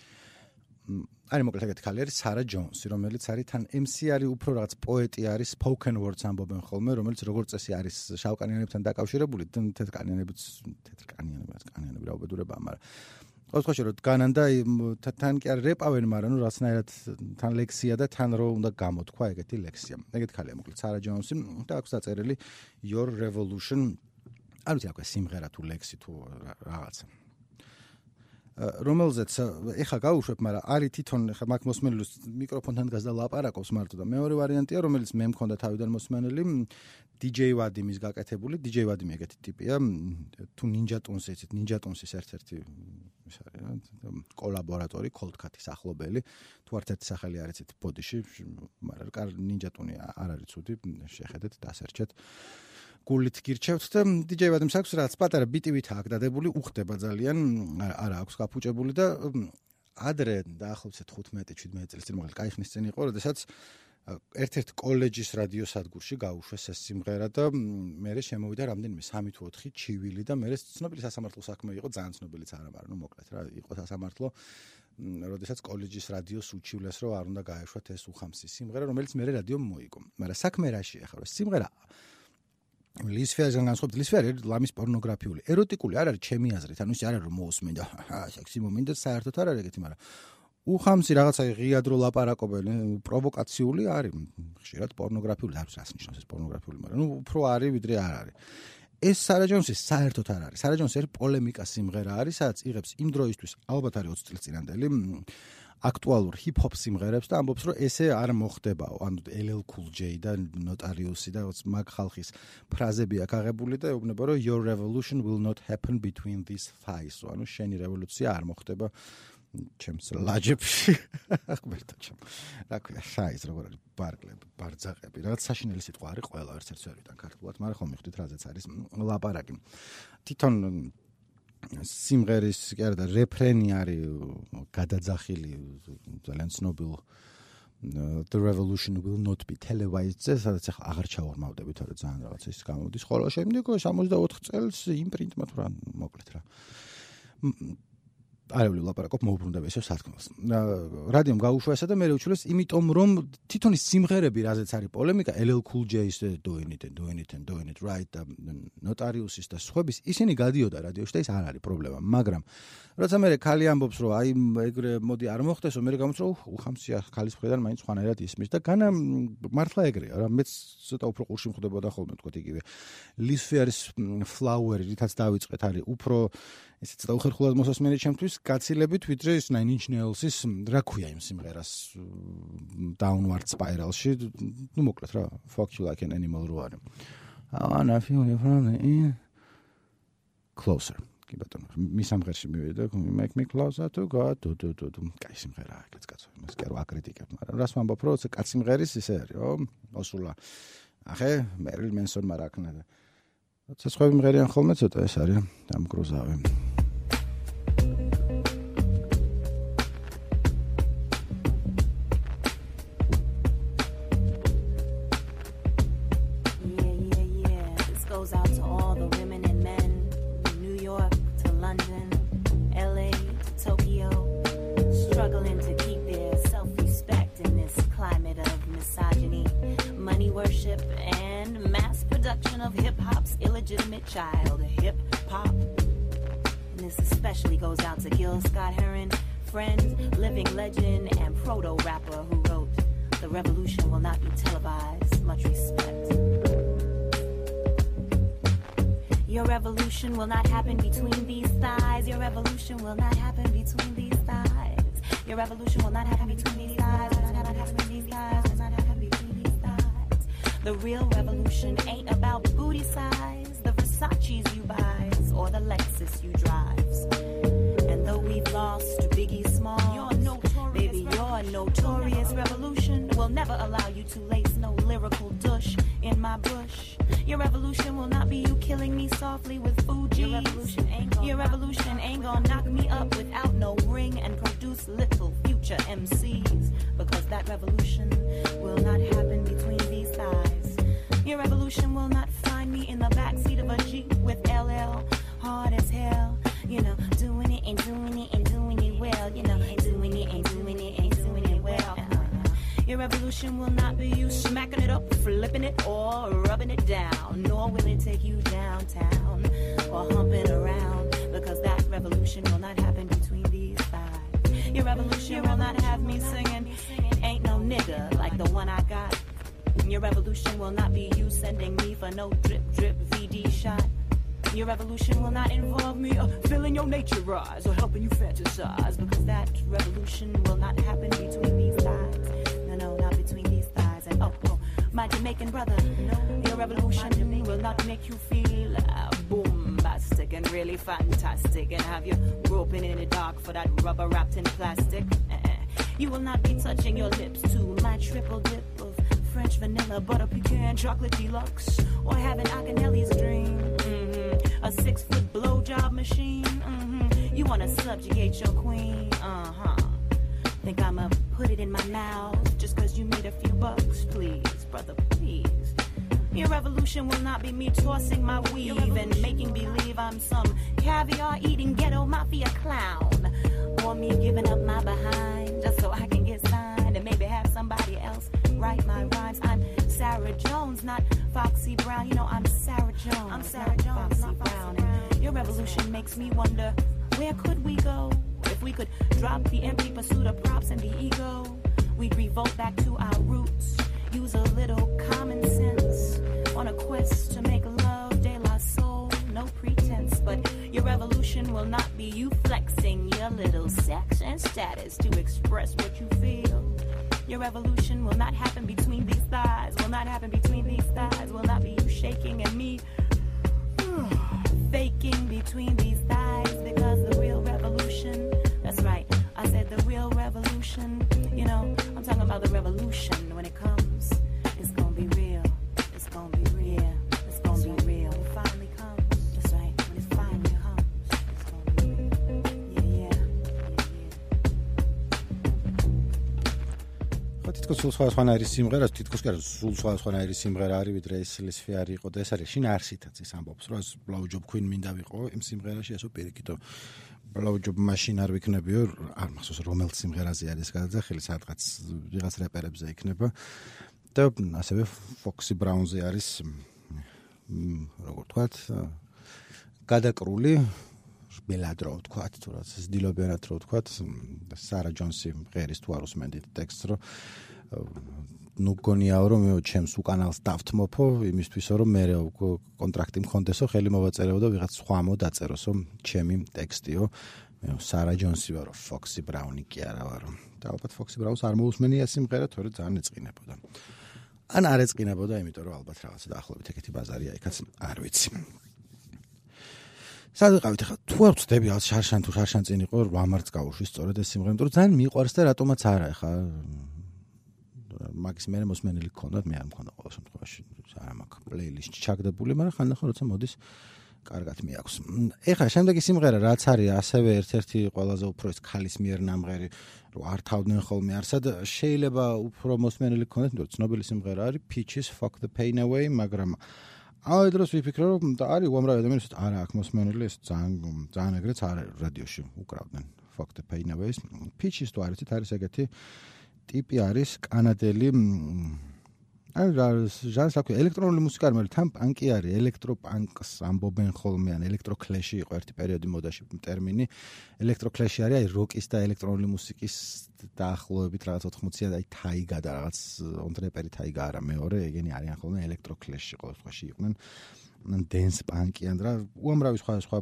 Speaker 1: არის მოკლედ ეგეთი ქალი არის სარა ჯონსი რომელიც არის თან ემსი არის უფრო რაღაც პოეტი არის spoken words ამბობენ ხოლმე რომელიც როგორც წესი არის შავკანიანებთან დაკავშირებული თეთრკანიანებიც თეთრკანიანებიც კანიანები რა უბედურებაა მაგრამ ოცხოში რომ დგანან და თან კი არ რეპავენ მაგრამ ნუ რაღაცნაირად თან ლექსია და თან რო უნდა გამოთქვა ეგეთი ლექსია ეგეთი ქალია მოკლედ სარა ჯონსი და აქვს დაწერილი Your Revolution არ ვიცი რა სიმღერა თუ ლექსი თუ რაღაცა რომელზეც ეხა გავუშვებ, მაგრამ არის თვითონ ხა მაგ მოსმენელს მიკროფონთან დგას და ლაპარაკობს მარტო და მეორე ვარიანტია, რომელიც მე მქონდა თავიდან მოსმენელი, დი ჯეი ვადიმის გაკეთებული, დი ჯეი ვადიმი ეგეთი ტიპია, თუ Ninja Tunes იცით, Ninja Tunes-ის ერთ-ერთი ის არის რა, კოლაბორატორი, Cold Cut-ის ახლობელი, თუ არც ერთი სახელი არ იცით ბოდიში, მაგრამ კარ Ninja Tune არ არის ცუდი, შეხედეთ, დასერჩეთ. გულით გირჩევთ და დი ჯეი ვადიმს აქვს რაც პატარა ბიტივით აქვს დადებული, უხდება ძალიან, არა აქვს გაფუჭებული და ადრე დაახლოებით თხუთმეტი შვიდმეტი წლის წინ მოკლედ კაი ხნის წინ იყო, როდესაც ერთ-ერთ კოლეჯის რადიო სადგურში გაუშვეს ეს სიმღერა და მე შემოვიდა რამდენიმე სამი თუ ოთხი ჩივილი და მე ცნობილი სასამართლო საქმე იყო, ძალიან ცნობილიც არა, მაგრამ ნუ მოკლედ რა იყო სასამართლო, როდესაც კოლეჯის რადიოს უჩივლეს რომ არ უნდა გაეშვათ ეს უხამსი სიმღერა, რომელიც მე რადიომ მოიგო. მაგრამ საქმე რაშია ხარ, სიმღერა ლისფერიდან განსხვავებით, ლისფერი ლამის პორნოგრაფიული, ეროტიკული არ არის ჩემი აზრით, ანუ ის არ არის რომ მოусმინდა, სექსი მომინდა, საერთოდ არ არის ეგეთი, მაგრამ უხამსი რაღაცა ღიად რო ლაპარაკობენ, პროვოკაციული არის, ხშირად პორნოგრაფიული, არ ვიცი რას ნიშნავს ეს პორნოგრაფიული, მაგრამ ნუ უფრო არის ვიდრე არ არის. ეს სარა ჯონსის საერთოდ არ არის. სარა ჯონსი პოლემიკა სიმღერა არის, სადაც იღებს იმ დროისთვის, ალბათ არის ოცი წლის წინანდელი, აქტუალურ ჰიპ-ჰოპ სიმღერებს და ამბობს, რომ ესე არ მოხდებაო. ანუ ელ ელ Cool J და Notorious და მაგ ხალხის ფრაზები აქვს აღებული და ეუბნება, რომ your revolution will not happen between these thighs. ანუ შენი რევოლუცია არ მოხდება ჩემს ლაჯებში. ახმერტო ჩემ. რა ქვია, შაის როგორ არის ბარკლები, ბარძაყები. რაღაც საშინელი სიტყვა არის ყველა ერთ-ერთ სერვიდან ქართულად, მაგრამ ხომ მიხვდით რაზეც არის ლაპარაკი. თვითონ სიმღერის კი არა და რეფრენი არის გადაძახილი ძალიან ცნობილ The revolution will not be televised. სადაც ახლა აღარ ჩავორმავდები, თორე ძალიან რაღაც ის გამოდის. ხოლო შემდგომ სამოცდაოთხ წელს იმპრინტმა თუ რა მოკლედ რა. არეული ლაპარაკობ მოუბრუნდება ესე სათქმელს. რადიომ გაუშვა ესა და მე რევჩულეს, იმიტომ რომ თვითონ ის სიმღერები, რაზეც არის პოლემიკა, ელ ელ Cool J-ის doing it and doing it and doing it right და Notorious-ის და სხვების, ისინი გადიოდა რადიოში და ის არ არის პრობლემა, მაგრამ როცა მე ხალი ამბობს, რომ აი ეგრე მოდი არ მოხდესო, მე გამოც რომ უხამსია ხალის მხრიდან მაინც ხვანაერად ისმის და განა მართლა ეგრეა რა, მეც ცოტა უფრო ყურში მხვდებოდა ხოლმე თქო იგივე ლისფერის Flower-ი, რითაც დავიწყეთ, არის უფრო ესე ცოტა უხერხულად მოსასმენი ჩემთვის გაცილებით ვიდრე ის Nine Inch Nails-ის რა ქვია იმ სიმღერას Downward Spiral-ში, ნუ მოკლედ რა, Fuck You Like an Animal რო არის. And I feel you from the in closer. კი ბატონო, მის სამღერში მივიდა, make me closer to God, to to to. კაი სიმღერაა, ეგეც კაცო, იმას კი არ ვაკრიტიკებ, მაგრამ რას ვამბობ, რომ ეს კაც სიმღერის ისე არის, ო, ოსულა. ახე, Marilyn Manson-მა რა ქნა და როცა სხვები მღერიან ხოლმე ცოტა ეს არის დამგროზავი.
Speaker 3: Of hip-hop's illegitimate child, hip-hop. And this especially goes out to Gil Scott-Heron, friend, living legend, and proto-rapper who wrote, "The revolution will not be televised. Much respect." Your revolution will not happen between these thighs. Your revolution will not happen between these thighs. Your revolution will not happen between these thighs. Will not happen between these thighs. Will not happen between these thighs. The real revolution ain't about booty size, the Versace's you buys, or the Lexus you drives. And though we've lost Biggie Smalls, baby, your notorious revolution will never allow you to lace no lyrical douche in my bush. Your revolution will not be you killing me softly with Fuji. Your revolution ain't gonna, Your revolution ain't gonna knock me up without no ring and produce little future M Cs. Because that revolution will not happen between these thighs. Your revolution will not find me in the backseat of a Jeep with L L, hard as hell. You know, doing it and doing it and doing it well. You know, doing it and doing it and doing it well. Your revolution will not be you smacking it up, flipping it, or rubbing it down. Nor will it take you downtown or humping around. Because that revolution will not happen between these thighs. Your revolution will not have me singing Ain't No Nigga like the one I got. Your revolution will not be you sending me for no drip drip V D shot. Your revolution will not involve me uh, filling your nature rise or helping you fantasize. Because that revolution will not happen between these thighs. No, no, not between these thighs. And oh, oh, my Jamaican brother, no, your revolution will not make you feel uh, bombastic and really fantastic and have you groping in the dark for that rubber wrapped in plastic. Uh-uh. You will not be touching your lips to my triple dip of French vanilla, butter pecan, chocolate deluxe, or having Akinelli's dream. Mm-hmm. A six-foot blowjob machine. Mm-hmm. You wanna subjugate your queen. Uh-huh. Think I'ma put it in my mouth just cause you made a few bucks? Please, brother, please. Your revolution will not be me tossing my weave and making believe I'm some caviar-eating ghetto mafia clown. Or me giving up my behind just so I can get signed and maybe have somebody else write my rhymes. I'm Sarah Jones, not Foxy Brown. You know I'm Sarah Jones. I'm Sarah Jones, not Foxy Brown. And your revolution makes me wonder, where could we go if we could drop the empty pursuit of props and the ego? We'd revolt back to our roots, use a little common sense on a quest to make love de la soul. No pretense, but your revolution will not be you flexing your little sex and status to express what you feel. Your revolution will not happen between these thighs, will not happen between these thighs, will not be you shaking and me faking between these thighs. Because the real revolution, that's right, I said the real revolution, you know, I'm talking about the revolution when it comes, it's gonna be real, it's gonna be real, it's gonna be real, when it finally comes, that's right, when it finally comes, it's gonna be real, yeah, yeah, yeah, yeah.
Speaker 1: თითქოს სულ სხვადასხვანაირი სიმღერა, თითქოს კი არა, სულ სხვადასხვანაირი სიმღერა არის, ვიდრე ეს ლისფიარი იყო და ეს არის შინ არსითაც ის ამბობს, რომ ბლოუჯობ ქვინ მინდა ვიყო იმ სიმღერაში, ასო პირიქითო ბლოუჯობ მაშინ არ ვიქნებიო, არ მახსოვს რომელ სიმღერაზე არის გადაძახილი, სადღაც ვიღაც რეპერებზე იქნება და ასევე ფოქსი ბრაუნზე არის როგორ ვთქვათ, გადაკრული მელადრო ვთქვათ, თუ რაც ძდილობიანად რო ვთქვათ, სარა ჯონსი მღერის თუ არ უსმენდით ტექსტს, რომ ნუ გონიაო რომ ჩემს უკანალს დავთმოფო იმისთვისო რომ მე კონტრაქტი მქონდესო, ხელი მოვაწერეო და ვიღაც სხვამო დაწეროსო ჩემი ტექსტიო. მე სარა ჯონსი ვარო, ფოქსი ბრაუნი კი არა ვარო. და ალბათ ფოქსი ბრაუნს არ მოусმენია სიმღერა, თორე ძალიან ეწყინებოდა. ან არ ეწყინებოდა, იმიტომ რომ ალბათ რაღაცა დაახლოებით ეგეთი ბაზარია, იქაც არ ვიცი. სად ვიყავით ახლა? თუ არ ვწდები ალბათ შარშან თუ შარშან წინ იყო რამარც გავუშვი სწორედ ეს სიმღერა, იმიტომ რომ ძალიან მიყვარს და რატომაც არა ახლა მაგის მერე მოსმენილი გქონდათ, მე არ მქონდა ყოველ შემთხვევაში, არა მაქვს პლეილისტში ჩაგდებული, მაგრამ ხანდახან როცა მოდის კარგად მიაქვს. ეხლა შემდეგი სიმღერა რაც არის ასევე ერთ-ერთი ყველაზე უფრო ის ქალის მიერ ნამღერი, რომ არ თავდნენ ხოლმე არსად, შეიძლება უფრო მოსმენილი გქონდეთ, იმიტომ რომ ცნობილი სიმღერა არის Peaches Fuck the Pain Away, მაგრამ აი დროს ვიფიქრე რომ არის უამრავი ადამიანს არა აქვს მოსმენილი, ეს ძალიან ძალიან ეგრეც არის რადიოში უკრავდნენ Fuck the Pain Away. Peaches თუ არიცით, არის ეგეთი ტიპი არის კანადელი, აი ჟანრს აქვს ელექტრონული მუსიკა, მაგრამ თან პანკი არის, ელექტროპანკს ამბობენ ხოლმე, ან ელექტროკლეში იყო ერთი პერიოდი მოდაში ტერმინი. ელექტროკლეში არის აი როკის და ელექტრონული მუსიკის დაახლოებით რაღაც ოთხმოციან, აი თაიგა და რაღაც ონტრეპერი თაიგა არა მეორე, ეგენი არიან ხოლმე ელექტროკლეში ყოველ შემთხვევაში იყვნენ. dance punk-ი ან რა უამრავი სხვა სხვა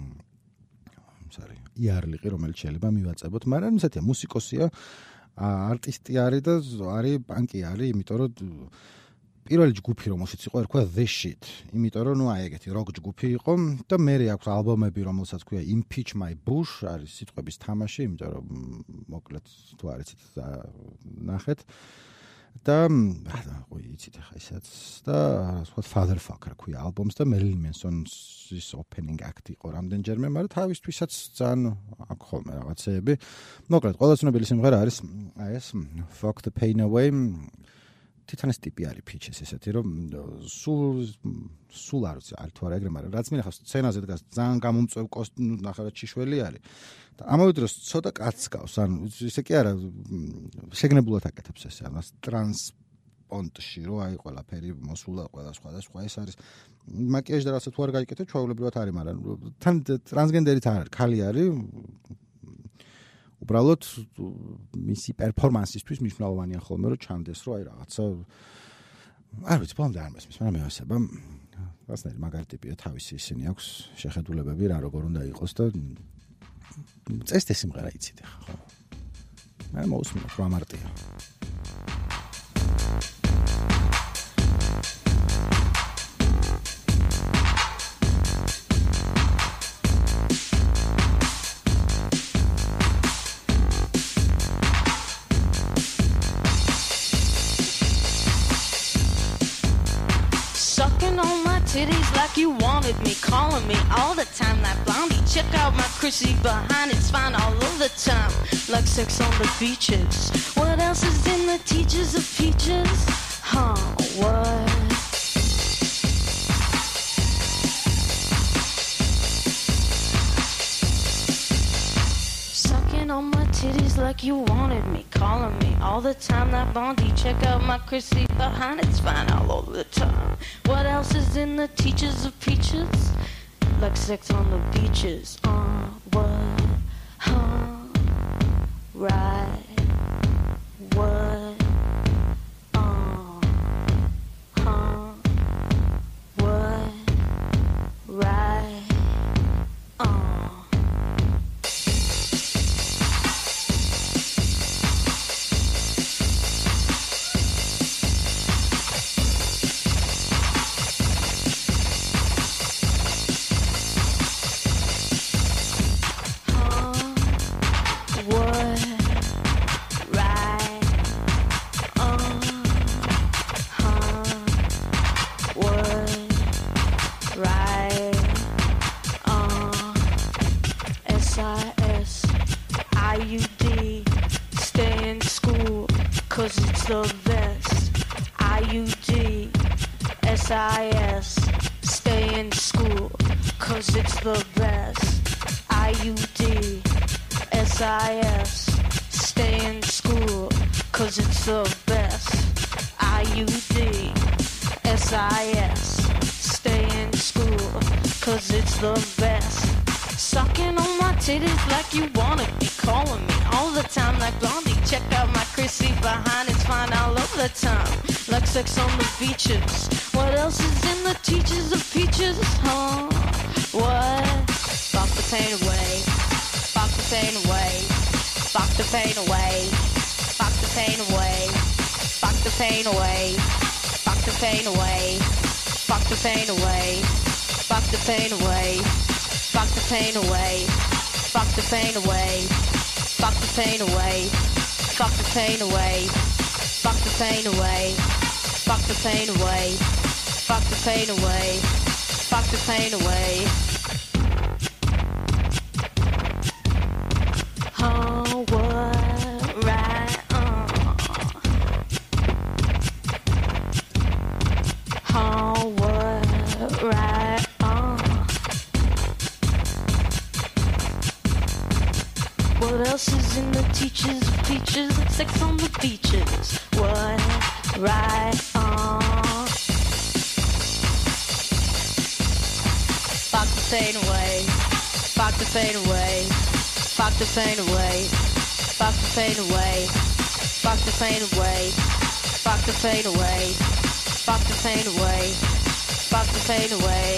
Speaker 1: sorry იარლიყი რომელიც შეიძლება მივაწებოთ, მაგრამ ისეთია მუსიკოსია, არტისტი არის და არის პანკი არის, იმიტომ რომ პირველი ჯგუფი რომელშიც იყო ერქვა The Shit, იმიტომ რომ ნუ აი ეგეთი როკ ჯგუფი იყო და მერე აქვს ალბომები რომელსაც ქვია Impeach My Bush, არის სიტყვების თამაში, იმიტომ რომ მოკლედ თუ არიცით ნახეთ და ყოი იცით ახლა ისაც და სხვა Fatherfucker ქვია ალბომს და Marilyn Manson-ის opening act იყო რამდენჯერმე, მაგრამ თავისთვისაც ძალიან აქვს ხოლმე რაღაცეები. მოკლედ ყველა ცნობილი სიმღერა არის აი ეს Fuck the Pain Away. თითონის ტიპი არის pitches ესეთი რომ სულ სულ არ ვიცი არ თუ არა ეგრე, მაგრამ რაც მინახავს სცენაზე დგას ძალიან გამომწვევ კოსტუმი, ნახე რა ჭიშველი არის და ამავე დროს ცოტა კაცს გავს, ანუ ისე კი არა შეგნებულად აკეთებს ესე, ანუ ტრანსპონტში რო აი ყველაფერი მოსულა ყველა სხვა და სხვა ეს არის მაკიაჟი და რასაც თუ არ გაიკეთებ ჩვეულებრივად არის, მაგრამ თან ტრანსგენდერით არ არის, ქალი არის უბრალოდ მისი პერფორმანსისთვის მნიშვნელოვანია ხოლმე რომ ჩანდეს რომ აი რაღაცა არ ვიცი ბოლომდე არ მესმის, მაგრამ მეოსება რაღაცნაირი მაგარი ტიპია, თავისი ისინი აქვს შეხედულებები რა როგორ უნდა იყოს და წესთ ეს სიმღერა იცით ხო მე მოусმინოთ რა მარტია
Speaker 4: Titties like you wanted me, calling me all the time like Blondie. Check out my Chrissy behind, it's fine all of the time, like sex on the beaches. What else is in the teachers of peaches? Huh, what? Sucking on my titties like you wanted me, calling me all the time like Blondie. Check out my Chrissy behind, it's fine all over the time. What else is in the teachers of peaches? Like sex on the beaches. Uh, what? Huh? Right. What? Uh, huh? What? Right. Uh. The best. I U D S I S. Stay in school, cause it's the best. I U D S I S. Stay in school, cause it's the best. I U D S I S. Stay in school, cause it's the best. Sucking on my titties like you wanna be, calling me all the time like Blondie. Check out my Chrissy behind, it's fine all over the time, like sex on the beaches. What else is in the teachers of peaches? Huh? What? Fuck the pain away, fuck the pain away, fuck the pain away, fuck the pain away, fuck the pain away, fuck the pain away, fuck the pain away, fuck the pain away, fuck the pain away, fuck the pain away, fuck the pain away, fuck the pain away, fuck the pain away, fuck the pain away, fuck the pain away, fuck the pain away. Oh, what? Right on. Oh, what? Right on. What else is in the teachers of peaches? Sex on the beaches. What? Right on. Fuck the pain away. Fuck the pain away. Fuck the pain away. Fuck the pain away. Fuck the pain away. Fuck the pain away. Fuck the pain away. spark the pain away.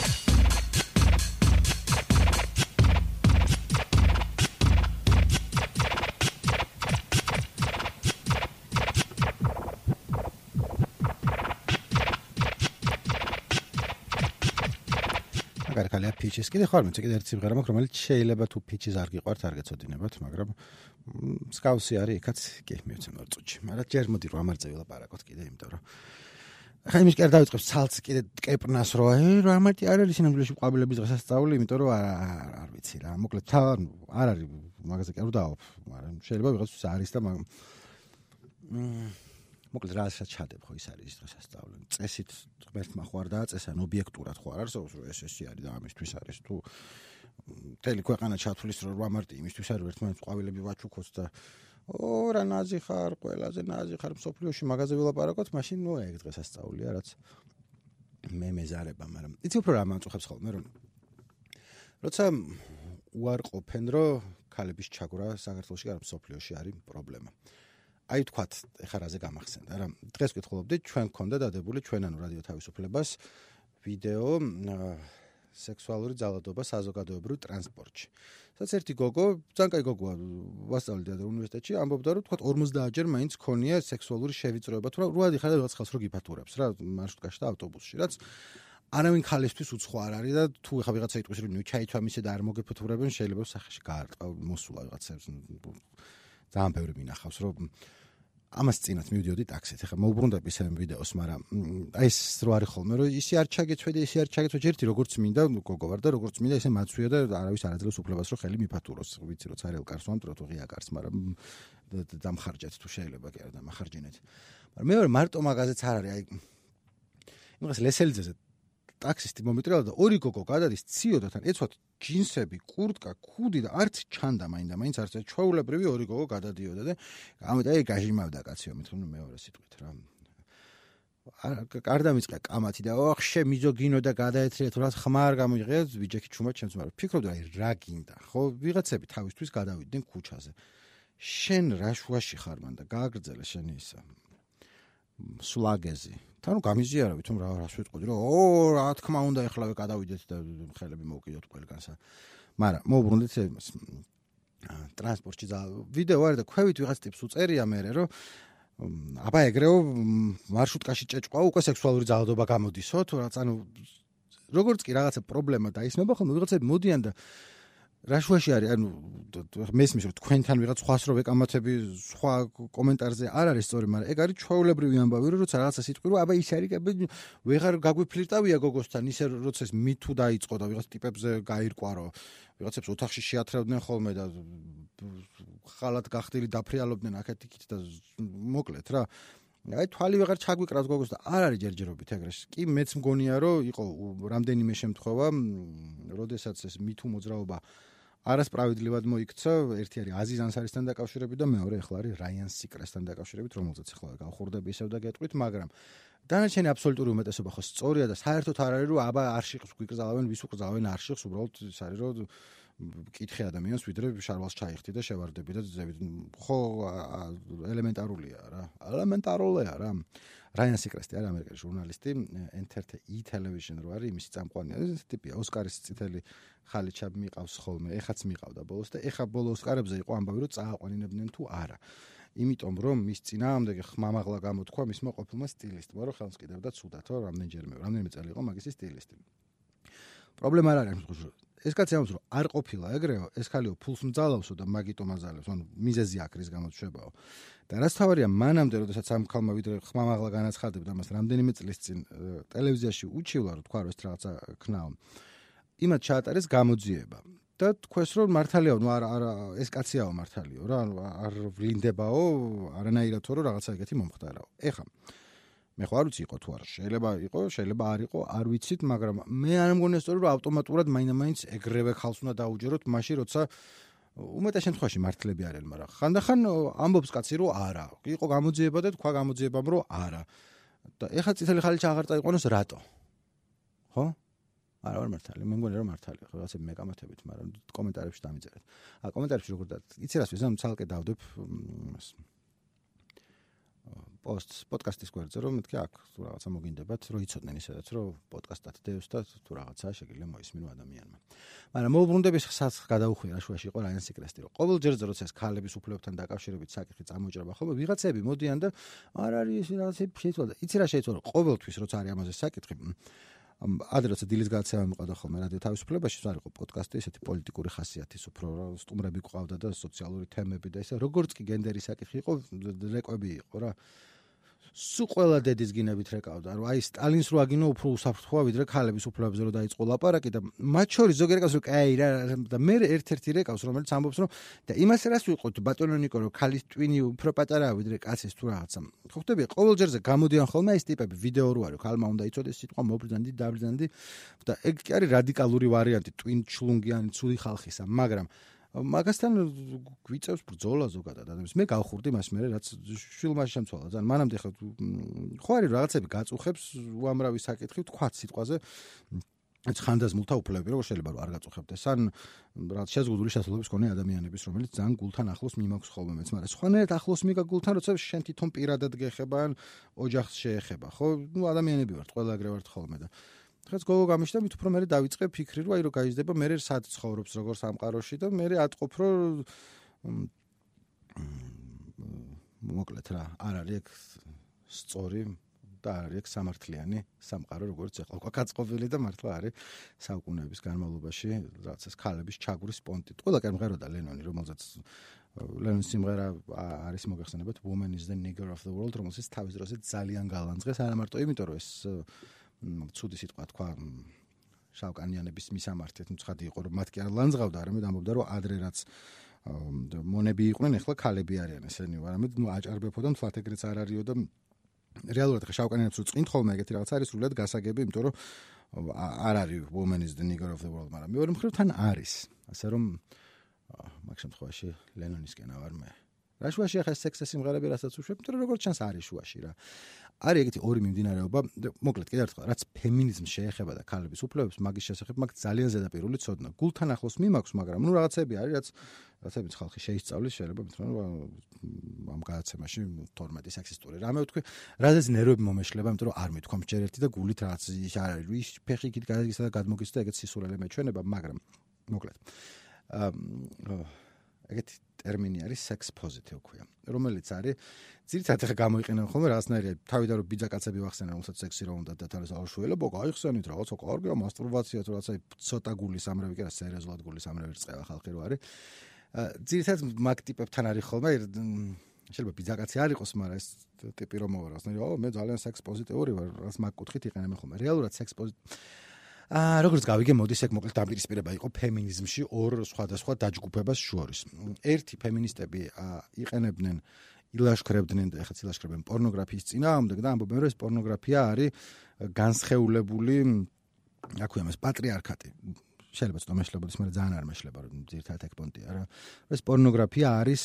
Speaker 1: მაგარი ხალია pitches. კიდე ხარ მეც კიდე ერთი სიმღერა მაქვს, რომელიც შეიძლება თუ pitches არ გიყვართ, არ გეცოდინებათ, მაგრამ მსგავსი არის იქაც კი მივცემ წუთში. მაგრამ ჯერ მოდი რომ ამარზე ვილაპარაკოთ კიდე, იმიტომ რომ ხა იმის კერ დავიწყებ ცალცი კიდე კეპნას რო აი რა მარტი არ არის სინამდვილეში ყვავილების დღესასწაული, იმიტომ რომ არ არ ვიცი რა. მოკლედ თან არ არის მაგაზე კი არ დავაობ, მაგრამ შეიძლება ვიღაც არის და მაგრამ მოკლედ რასაც ჩადებ ხო ის არის დღესასწაული. წესით ღმერთმა ხო არ დააწესა, ობიექტურად ხო არ არსებობს რომ ეს ესე არის და ამისთვის არის თუ მთელი ქვეყანა ჩათვლის რომ რვა მარტი იმისთვის არის ერთმანეთს ყვავილები ვაჩუქოთ და ო რა ნაზი ხარ, ყველაზე ნაზი ხარ მსოფლიოში მაგაზე ვილაპარაკოთ, მაშინ ნუ ეგ დღესასწაულია, რაც მე მეზარება, მაგრამ იცი უფრო რა მამწუხებს ხოლმე რომ როცა უარყოფენ რომ ქალების ჩაგვრა საქართველოში არ მსოფლიოში არის პრობლემა. აი თქვათ, ეხლა რაზე გამახსენდა რა. დღეს ვკითხულობდით, ჩვენ გქონდა დადებული ჩვენანო რადიო თავისუფლებას ვიდეო სექსუალური ძალადობა საზოგადოებრივ ტრანსპორტში. სადაც ერთი გოგო, ძალიან კაი გოგოა, ვასწავლიდა უნივერსიტეტში, ამბობდა რომ თქვათ ორმოცდაათ ჯერ მაინც ქონია სექსუალური შევიწროება, თუ რა რუადი ხარ და რაღაც ხალხს რო გიფათურებს რა მარშრუტკაში და ავტობუსში, რაც არავინ ქალისთვის უცხო არ არის და თუ ეხლა ვიღაცა იტყვის რომ ნუ ჩაითვა მისე და არ მოგეფათურებენ, შეიძლება სახეში გაარტყა მოსულა ვიღაცებს ძალიან ბევრი მინახავს რომ ამას წინათ მივდიოდი ტაქსით. ეხლა მოუბრუნდები ეს ვიდეოს, მაგრამ აი ეს რო არის ხოლმე რომ ისი არ ჩაგეცვედი, ისი არ ჩაგეცვედი, ერთი როგორც მინდა გოგო ვარ და როგორც მინდა ესე მაცვია და არავის არ აძლევს უფლებას რომ ხელი მიფათუროს. ვიცი რომ ცარიელ კარს ვამტრო თუ ღია კარს, მაგრამ დამხარჯეთ თუ შეიძლება კი არა დამახარჯინეთ. მაგრამ მე ვარ მარტო მაგაზეც არ არის, აი იმას ლესელიძეზე ტაქსისტი მომიტრიალა და ორი გოგო გადადის ციოდათან ეცვათ ჯინსები, კურტკა, კუდი და არც ჩანდა მაინდა, მაინც არც ჩვეულებრივი ორი გოგო გადადიოდა და ამიტომ აი გაჟიმავდა კაციო, მithom მეორე სიტყვით რა. არ დამიწყა კამათი და ოხშე მიზოგინო და გადაეთრიეთ, რაც ხმა არ გამოიღია, ვიჯექი ჩუმად ჩემს, მაგრამ ფიქრობდი აი რა გინდა, ხო, ვიღაცები თავისთვის გადავიდნენ ქუჩაზე. შენ რა შუაში ხარ მან და გააგრძელე შენი ისა სულაგეზი. თან გამიზიარავით, რომ რა რას ვიტყოდი, რომ ო რა თქმა უნდა ეხლავე გადავიდეთ და ხელები მოვკიდოთ ყველგანსა. მაგრამ მოუბრუნდით იმას. ტრანსპორტში ვიდეო არის და ქვევით ვიღაც ტიპს უწერია მე რომ აბა ეგრეო მარშრუტკაში ჭეჭყვა უკვე სექსუალური ძალადობა გამოდისო, თუ რაც ანუ როგორც კი რაღაცა პრობლემა დაისმება, ხოლმე ვიღაცები მოდიან და რა შუაში არის, ანუ მესმის რომ თქვენთან ვიღაც სხვას რო ვეკამათები სხვა კომენტარზე არ არის სწორი, მაგრამ ეგ არის ჩვეულებრივი ამბავი, რომ როცა რაღაცა სიტყვი რომ აბა ის არის, ვეღარ გაგვიფლირტავია გოგოსთან, ისე როცა ეს მითუ დაიწყო და ვიღაც ტიპებზე გაირკვა, რომ ვიღაცებს ოთახში შეათრევდნენ ხოლმე და ხალათ გახდილი დაფრიალობდნენ აქეთ-იქით და მოკლედ რა. აი თვალი ვეღარ ჩაგვიკრავს გოგოს და არ არის ჯერჯერობით ეგრეს. კი მეც მგონია რომ იყო რამდენიმე შემთხვევა, როდესაც ეს მითუ მოძრაობა არასправედливად მოიქცა, ერთი არის აზიზ ანსარისთან დაკავშირებით და მეორე ახლა არის რაიან სიკრესთან დაკავშირებით, რომელზეც ახლა გავხურდები ისევ და გეტყვით, მაგრამ დანარჩენი აბსოლუტური უმეტესობა ხო სწორია და საერთოდ არ არის რომ აბა არ შეხს გვიკრძალავენ, ვის უკრძალავენ არ შეხს, უბრალოდ ის არის რომ კითხე ადამიანს ვიდრე შარვალს ჩაიხდი და შევარდები და ძევით. ხო ელემენტარულია რა. ელემენტარულია რა. რაიან სიკრესტი არის ამერიკელი ჟურნალისტი, N T R E television რო არის, იმისი წამყვანია. ეს ტიპია, ოსკარის წითელი ხალიჩა მიყავს ხოლმე, ეხაც მიყავდა ბოლოს და ეხა ბოლო ოსკარებზე იყო ამბავი რომ წააყვანინებდნენ თუ არა. იმიტომ რომ მის წინააღმდეგ ხმამაღლა გამოთქვა მისმა ყოფილმა სტილისტმა, რომ ხელს კიდევდა ცუდათო, რამდენჯერმე, რამდენიმე წელი იყო მაგისი სტილისტი. პრობლემა არ არის, ეს კაცი ამბობს რომ არ ყოფილა ეგრეო, ეს ხალიო ფულს მძალავსო და მაგიტომ აზალებს, ანუ მიზეზი აქრის გამოჩვევაო. და რაც თავარია, მანამდე, როდესაც ამ ქალმა ვიდრე ხმამაღლა განაცხადებდა მას რამდენიმე წლის წინ ტელევიზიაში უჩივლა, რომ თქვა რომ ეს რაღაცა ქნაო. იმათ ჩაატარეს გამოძიება. და თქვეს რომ მართალია, ნუ არა არა ეს კაციაო მართალიო რა, არ ვლინდებაო არანაირადო რომ რაღაცა ეგეთი მომხდარაო. ეხა მე ხო არ ვიცი იყო თუ არა, შეიძლება იყო, შეიძლება არ იყო, არ ვიცით, მაგრამ მე არ მგონია სწორი რომ ავტომატურად მაინდა-მაინც ეგრევე ხალხს უნდა დაუჯეროთ, მაშინ როცა უმეტეს შემთხვევაში მართლები არიან, მაგრამ ხანდახან ამბობს კაცი რომ არა. იყო გამოძიება და თქვა გამოძიებამ რომ არა. და ეხა წითელი ხალიჩა აღარ წაიყვანოს რატო? ხო? არა ვარ მართალი, მე მგონია რომ მართალია, ხო რაღაცები მეკამათებით, მაგრამ კომენტარებში დამიწერეთ. ა კომენტარებში როგორ და იცი რას ვიზამ ცალკე დავდებ იმას. პოსტს პოდკასტის გვერდზე რომ მეთქი აქ თუ რაღაცა მოგინდებათ რომ იცოდნენ ისედაც რომ პოდკასტად დევს და თუ რაღაცა შეგიძლია მოისმინო ადამიანმა. მაგრამ მოუბრუნდების ხსაც გადაუხვია შუაში იყო რაიან სიკრესტი რომ ყოველ ჯერზე როცა ეს ქალების უფლებებთან დაკავშირებით საკითხი წამოჭრება ხოლმე ვიღაცები მოდიან და არ არის რაღაცები შეიცვალა. იცი რა შეიცვალა ყოველთვის როცა არის ამაზე საკითხი ადრე როცა დილის გადაცემა მიყვარდა ხოლმე რადიო თავისუფლებაში არ იყო პოდკასტი ესეთი პოლიტიკური ხასიათის უფრო სტუმრები ყავდა და სოციალური თემები და ესე როგორც კი გენდერის საკითხი იყო რეკვები იყო რა სულ ყველა დედის გინებით რეკავდა რომ აი სტალინს რო აგინო უფრო უსაფრთხოა ვიდრე ქალების უფლებებზე რო დაიწყო ლაპარაკი და მათ შორის ზოგიერთი რეკავს რომ კაი რა და მე ერთ-ერთი რეკავს რომელიც ამბობს რომ და იმას რას ვიყოთ ბატონო ნიკო რომ ქალის ტვინი უფრო პატარაა ვიდრე კაცის თუ რაღაცა ხო ხტები ყოველ ჯერზე გამოდიან ხოლმე ეს ტიპები ვიდეო რო არის ქალმა უნდა იცოდეს სიტყვა მობრძანდი დაბრძანდი და ეგ კი არის რადიკალური ვარიანტი ტვინ ჩლუნგიანი ცუდი ხალხისა მაგრამ მაგასთან გვიწევს ბრძოლა ზოგადად ადამიანს მე გავხურდი მას მე რაც შვილმა შემცვალა ძალიან მანამდე ხო ხო არის რაღაცები გაწუხებს უამრავი საკითხი თქვა სიტყვაზე ხანდაზმულთა უფლებები როგორ შეიძლება რომ არ გაწუხებდეს ან რაც შეზღუდული შესაძლებლობის მქონე ადამიანების რომელიც ძალიან გულთან ახლოს მიმაქვს ხოლმე მეც მაგრამ სხვანაირად ახლოს მიგა გულთან როცა შენ თვითონ პირადად გეხება ან ოჯახს შეეხება ხო ნუ ადამიანები ვართ ყველა ეგრე ვართ ხოლმე და დღეს გოგო გამიშდა მით უფრო მე დავიწყე ფიქრი რომ აი რომ გაიზრდება მე სად ცხოვრობს როგორ სამყაროში და მე ატყობ რომ მოკლედ რა არ არის ეგ სწორი და არ არის ეგ სამართლიანი სამყარო როგორც ეხლა კაცყოფილი და მართლა არის საუკუნეების განმავლობაში რაც ეს ქალების ჩაგვრის პონტი ყველა კენ მღეროდა ლენონი რომელზეც ლენონის სიმღერა არის მოგეხსენებათ Woman is the nigger of the world რომელსაც თავის დროზე ძალიან გალანძღეს არა მარტო იმიტომ რომ ეს ცუდი სიტყვა თქვა შავკანიანების მისამართით მცხადი იყო რომ მათ კი არ ლანძღავდა არამედ ამბობდა რომ ადრე რაც მონები იყვნენ ახლა ქალები არიან ესენი არამედ ნუ აჭარბებოდა თვათ ეგრეც არ არისო და რეალურად ხა შავკანიანებს უწყინთ ხოლმე ეგეთი რაღაც არის სრულად გასაგები იმიტომ რომ არ არის woman is the nigger of the world მაგრამ მეორე მხრივ თან არის ასე რომ მაგ შემთხვევაში ლენონისკენ ავარ მე რა შუაში ახლა სექსის სიმღერები რასაც უშვებ იმიტომ რომ როგორც ჩანს არის შუაში რა არის ეგეთი ორი მიმდინარეობა მოკლედ კიდევ ერთხელ რაც ფემინიზმს შეეხება და ქალების უფლებებს მაგის შესახებ მაგ ძალიან ზედაპირული ცოდნა გულთან ახლოს მიმაქვს მაგრამ ნუ რაღაცები არის რაც რაღაცებიც ხალხი შეისწავლის შეიძლება მithron ამ გადაცემაში თორმეტი სექსისტური რამე ვთქვი რაზეც ნერვები მომეშლება იმიტომ რომ არ მithქვამს ჯერ ერთი და გულით რაღაც ის არ არის ის ფეხი იქით გადაგისა და გადმოგის და ეგეთ სისულელე მეჩვენება მაგრამ მოკლედ ეგეთი ტერმინი არის sex positive ქვია რომელიც არის ძირითადად გამოიყენება ხოლმე რაღაცნაირი თავიდან რომ ბიძაკაცები ვახსენენ რომელსაც სექსი რა უნდა და თალეს აღშუელებო გაიხსენით რაღაცა კარგია მასტურბაცია თუ რაღაცა ცოტა გულის ამრევი კი რა სერიოზულად გულის ამრევი რწყევა ხალხი რო არის ძირითადად მაგ ტიპებთან არის ხოლმე შეიძლება ბიძაკაცი არ იყოს მაგრამ ეს ტიპი რომ მოვა რაღაცნაირი ო მე ძალიან sex positive-ური ვარ რაღაც მაგ კუთხით იყენებენ ხოლმე რეალურად sex positive აა როგორც გავიგე მოდის ეგ მოკლედ დაპირისპირება იყო ფემინიზმში ორ სხვადასხვა დაჯგუფებას შორის. ერთი ფემინისტები იყენებდნენ ილაშქრებდნენ და ეხლა ილაშქრებენ პორნოგრაფიის წინააღმდეგ და ამბობენ რომ ეს პორნოგრაფია არის განსხეულებული აქვე ამას პატრიარქატი შეიძლება ცოტა მეშლებოდეს მაგრამ ძალიან არ მეშლება რომ ძირითადად ეგ პონტია რა ეს პორნოგრაფია არის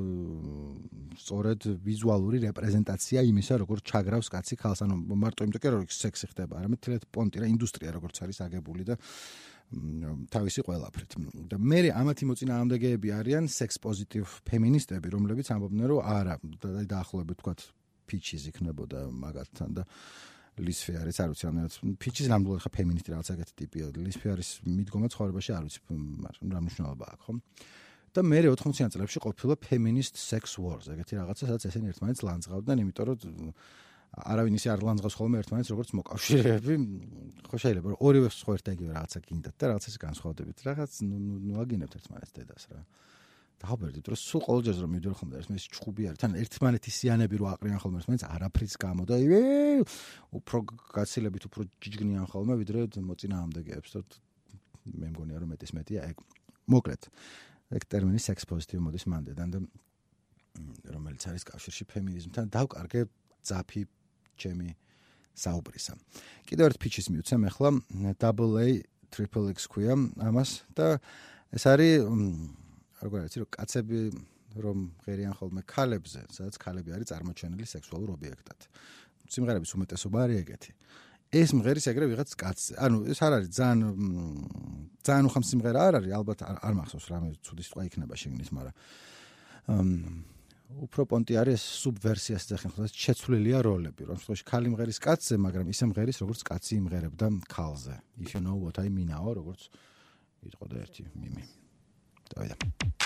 Speaker 1: სწორედ ვიზუალური რეპრეზენტაცია იმისა როგორ ჩაგრავს კაცი ქალს ანუ მარტო იმიტომ კი რომ სექსი ხდება არამედ თლეთ პონტი რა ინდუსტრია როგორც არის აგებული და თავისი ყველაფრით და მე ამათი მოწინააღმდეგეები არიან sex positive ფემინისტები რომლებიც ამბობდნენ რომ არა დაახლოებით თქვათ ფიჩიზ იქნებოდა მაგათთან და ლისფეარის არ ვიცი ამერაც ფიჩის ნამდვილად ხა ფემინისტი რაღაც ეგეთი ტიპია ლისფეარის მიდგომა ცხოვრებაში არ ვიცი მაგრამ რა მნიშვნელობა აქვს ხო და მე ოთხმოციან წლებში ყოფილა feminist sex wars ეგეთი რაღაცა სადაც ესენი ერთმანეთს ლანძღავდნენ იმიტომ რომ არავინ ისე არ ლანძღავს ხოლმე ერთმანეთს როგორც მოკავშირეები ხო შეიძლება რომ ორივე სხვა ერთ ეგივე რაღაცა გინდათ და რაღაცას განსხვავდებით რაღაც ნუ აგინებთ ერთმანეთს დედას რა დააბერდით რომ სულ ყოველ ჯერზე რომ მივიდოდი ხოლმე ეს ჩხუბი არის თან ერთმანეთის სიანები რო აყრიან ხოლმე ერთმანეთს არაფრის გამო და ივე უფრო გაცილებით უფრო ჯიჯგნიან ხოლმე ვიდრე მოწინააღმდეგეებს და მე მგონია რომ მეტის მეტია ეგ მოკლედ ეგ ტერმინი sex positive მოდის მანდედან და რომელიც არის კავშირში ფემინიზმთან დავკარგე ძაფი ჩემი საუბრისა კიდევ ერთ ფიჩის მივცემ ახლა double A triple X ქვია ამას და ეს არის როგორ არის რომ კაცები რომ ღერიან ხოლმე ქალებზე სადაც ქალები არის წარმოჩენილი სექსუალურ ობიექტად სიმღერების უმეტესობა არის ეგეთი ეს მღერის ეგრე ვიღაც კაცზე ანუ ეს არ არის ძალიან ძალიან უხამ სიმღერა არ არის ალბათ არ მახსოვს რამე ცუდი სიტყვა იქნება შეგნის მაგრამ უფრო პონტი არის სუბვერსიას ძახენ, ხოლმე შეცვლილია როლები, რომ შემთხვევაში ქალი მღერის კაცზე, მაგრამ ისე მღერის, როგორც კაცი იმღერებდა ქალზე. If you know what I mean-აო, როგორც იტყოდა ერთი მიმი. დავიდა.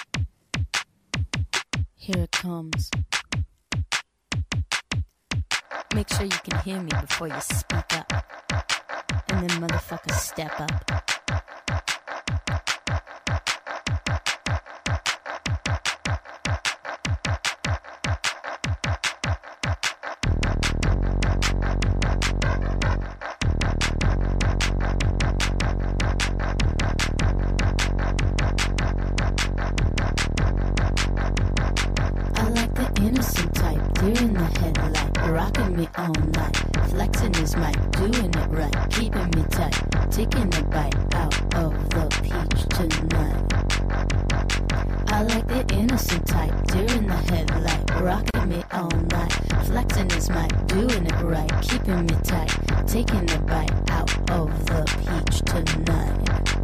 Speaker 2: Here it comes. Make sure you can hear me before you speak up. And then motherfuckers step up.
Speaker 5: Innocent type, deer in the headlight, rocking me all night, flexing his mic, doing it right, keeping me tight, taking a bite out of the peach tonight. I like the innocent type, deer in the headlight, rocking me all night, flexing his mic, doing it right, keeping me tight, taking a bite out of the peach tonight.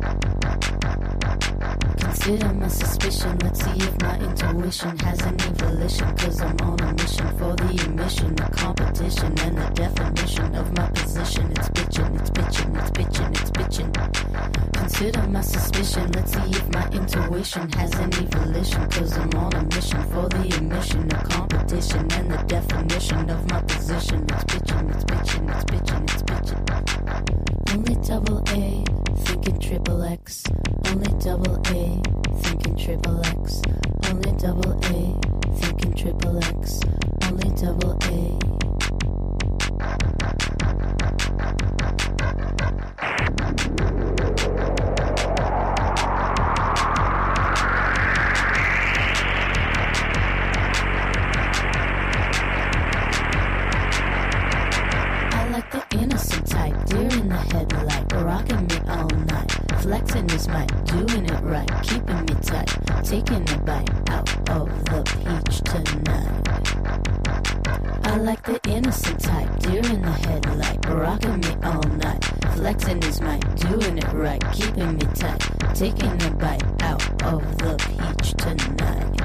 Speaker 5: Consider my suspicion, let's see if my intuition has any volition, cause I'm on a mission for the emission, the competition and the definition of my position. It's bitchin', it's bitchin', it's bitchin', it's bitchin'. Consider my suspicion, let's see if my intuition has any volition, cause I'm on a mission for the emission, the competition and the definition of my position. It's bitchin', it's bitchin', it's bitchin', it's bitchin'. Only double A, thinking triple X. Only double A, thinking triple X. Only double A, thinking triple X. Only double A. Rocking me all night, flexing his mic, doing it right, keeping me tight, taking a bite out of the peach tonight. I like the innocent type, deer in the headlight, rocking me all night, flexing his mic, doing it right, keeping me tight, taking a bite out of the peach tonight.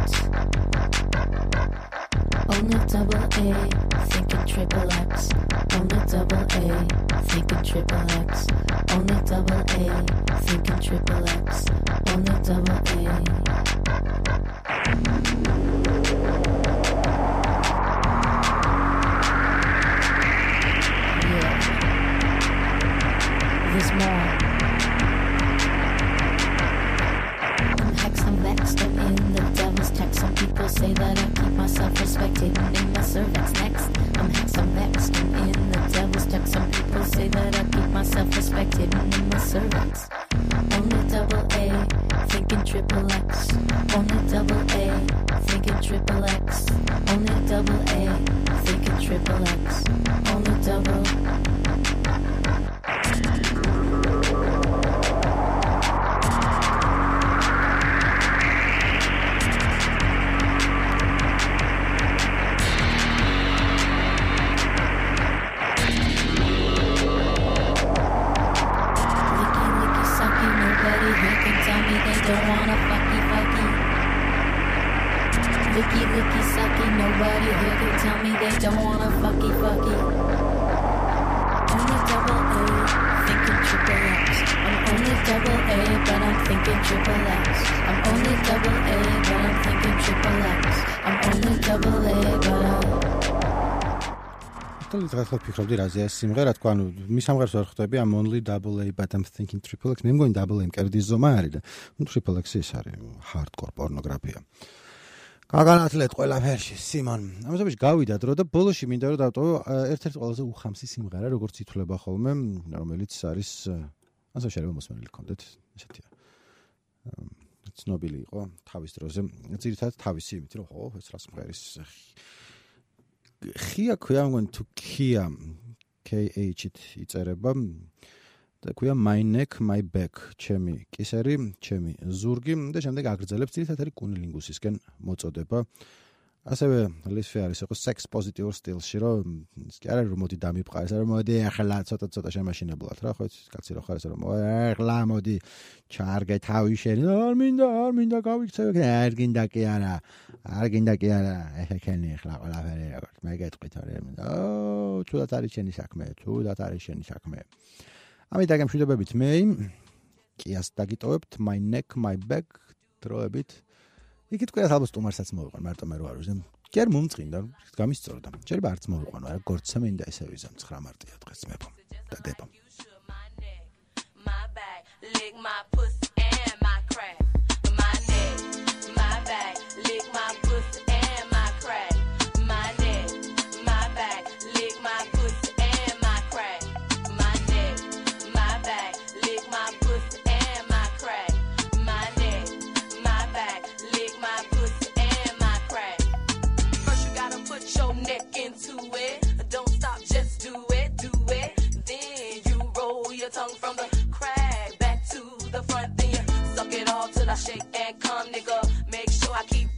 Speaker 5: Only double A, thinking triple X. Only double A, thinking triple X. Only double A, thinking triple X. Only double A. Yeah. There's more. I'm hexed, I'm vexed, I'm in the devil's text. Some people say that I keep myself respected and in my cervix next. I'm hexed, I'm vexed, I'm in the devil's text. Some people say that I keep myself respected and in my cervix. Only double A, thinking triple X. Only double A, thinking triple X. Only double A, thinking triple X. Only double. Don't wanna fucky fucky. Licky licky sucky. Nobody here can tell me they don't wanna fucky fucky. Only double A, thinking triple X. I'm only double A, but I'm thinking triple X. I'm only double A, but I'm thinking triple X. I'm only double A, but I'm.
Speaker 1: თოლის დღეს ვფიქრობდი რაზე ეს სიმღერა თქვა, ანუ მის სამღეროს ვერ ხვდები ამ only double A but I'm thinking triple X. მე მგონი double A მკერდის ზომა არის და ნუ triple X ის არის hardcore პორნოგრაფია. გაგანათლეთ ყველაფერში სიმონ. ამასობაში გავიდა დრო და ბოლოში მინდა რომ დავტოვო ერთ-ერთი ყველაზე უხამსი სიმღერა როგორც ითვლება ხოლმე, რომელიც არის ასე შეიძლება მოსმენილი კონდეთ, ესეთია. ცნობილი იყო თავის დროზე. ძირითადად თავისი იმით რომ ხო ეს რა სიმღერის ხია ქვია მგონი თუ ქია K H-ით იწერება და ქვია my neck my back ჩემი კისერი ჩემი ზურგი და შემდეგ აგრძელებს ძირითადად არის კუნილინგუსისკენ მოწოდება ასევე ლისფი არის იყო sex positive სტილში, რომ ის კი არა რომ მოდი დამიფყარეს, რომ მოდი ახლა ცოტა-ცოტა შემაშინებლად რა, ხო იცი, კაცი რო ხარ ეს რომ ახლა მოდი ჩარგე თავი შენი, არ მინდა, არ მინდა გავიქცევ, არ გინდა კი არა, არ გინდა კი არა, ეხენი ახლა ყველაფერი როგორც მე გეტყვით რა მინდა. ო, თუდად არის შენი საქმე, თუდად არის შენი საქმე. ამით აგ მშვიდობებით მე კიას დაგიტოვებთ my neck my back დროებით. იქით ყველა ალბათ სტუმარსაც მოვიყვან, მარტო მე რო არ ვიზემ. კი არ მომწყინდა, გამისწორდა. შეიძლება არც მოვიყვანო, არა, გორცე მინდა ესე ვიზემ ცხრა მარტია დღეს მეფო. და დებო.
Speaker 6: Tongue from the crack back to the front, then you suck it all till I shake and come, nigga. Make sure I keep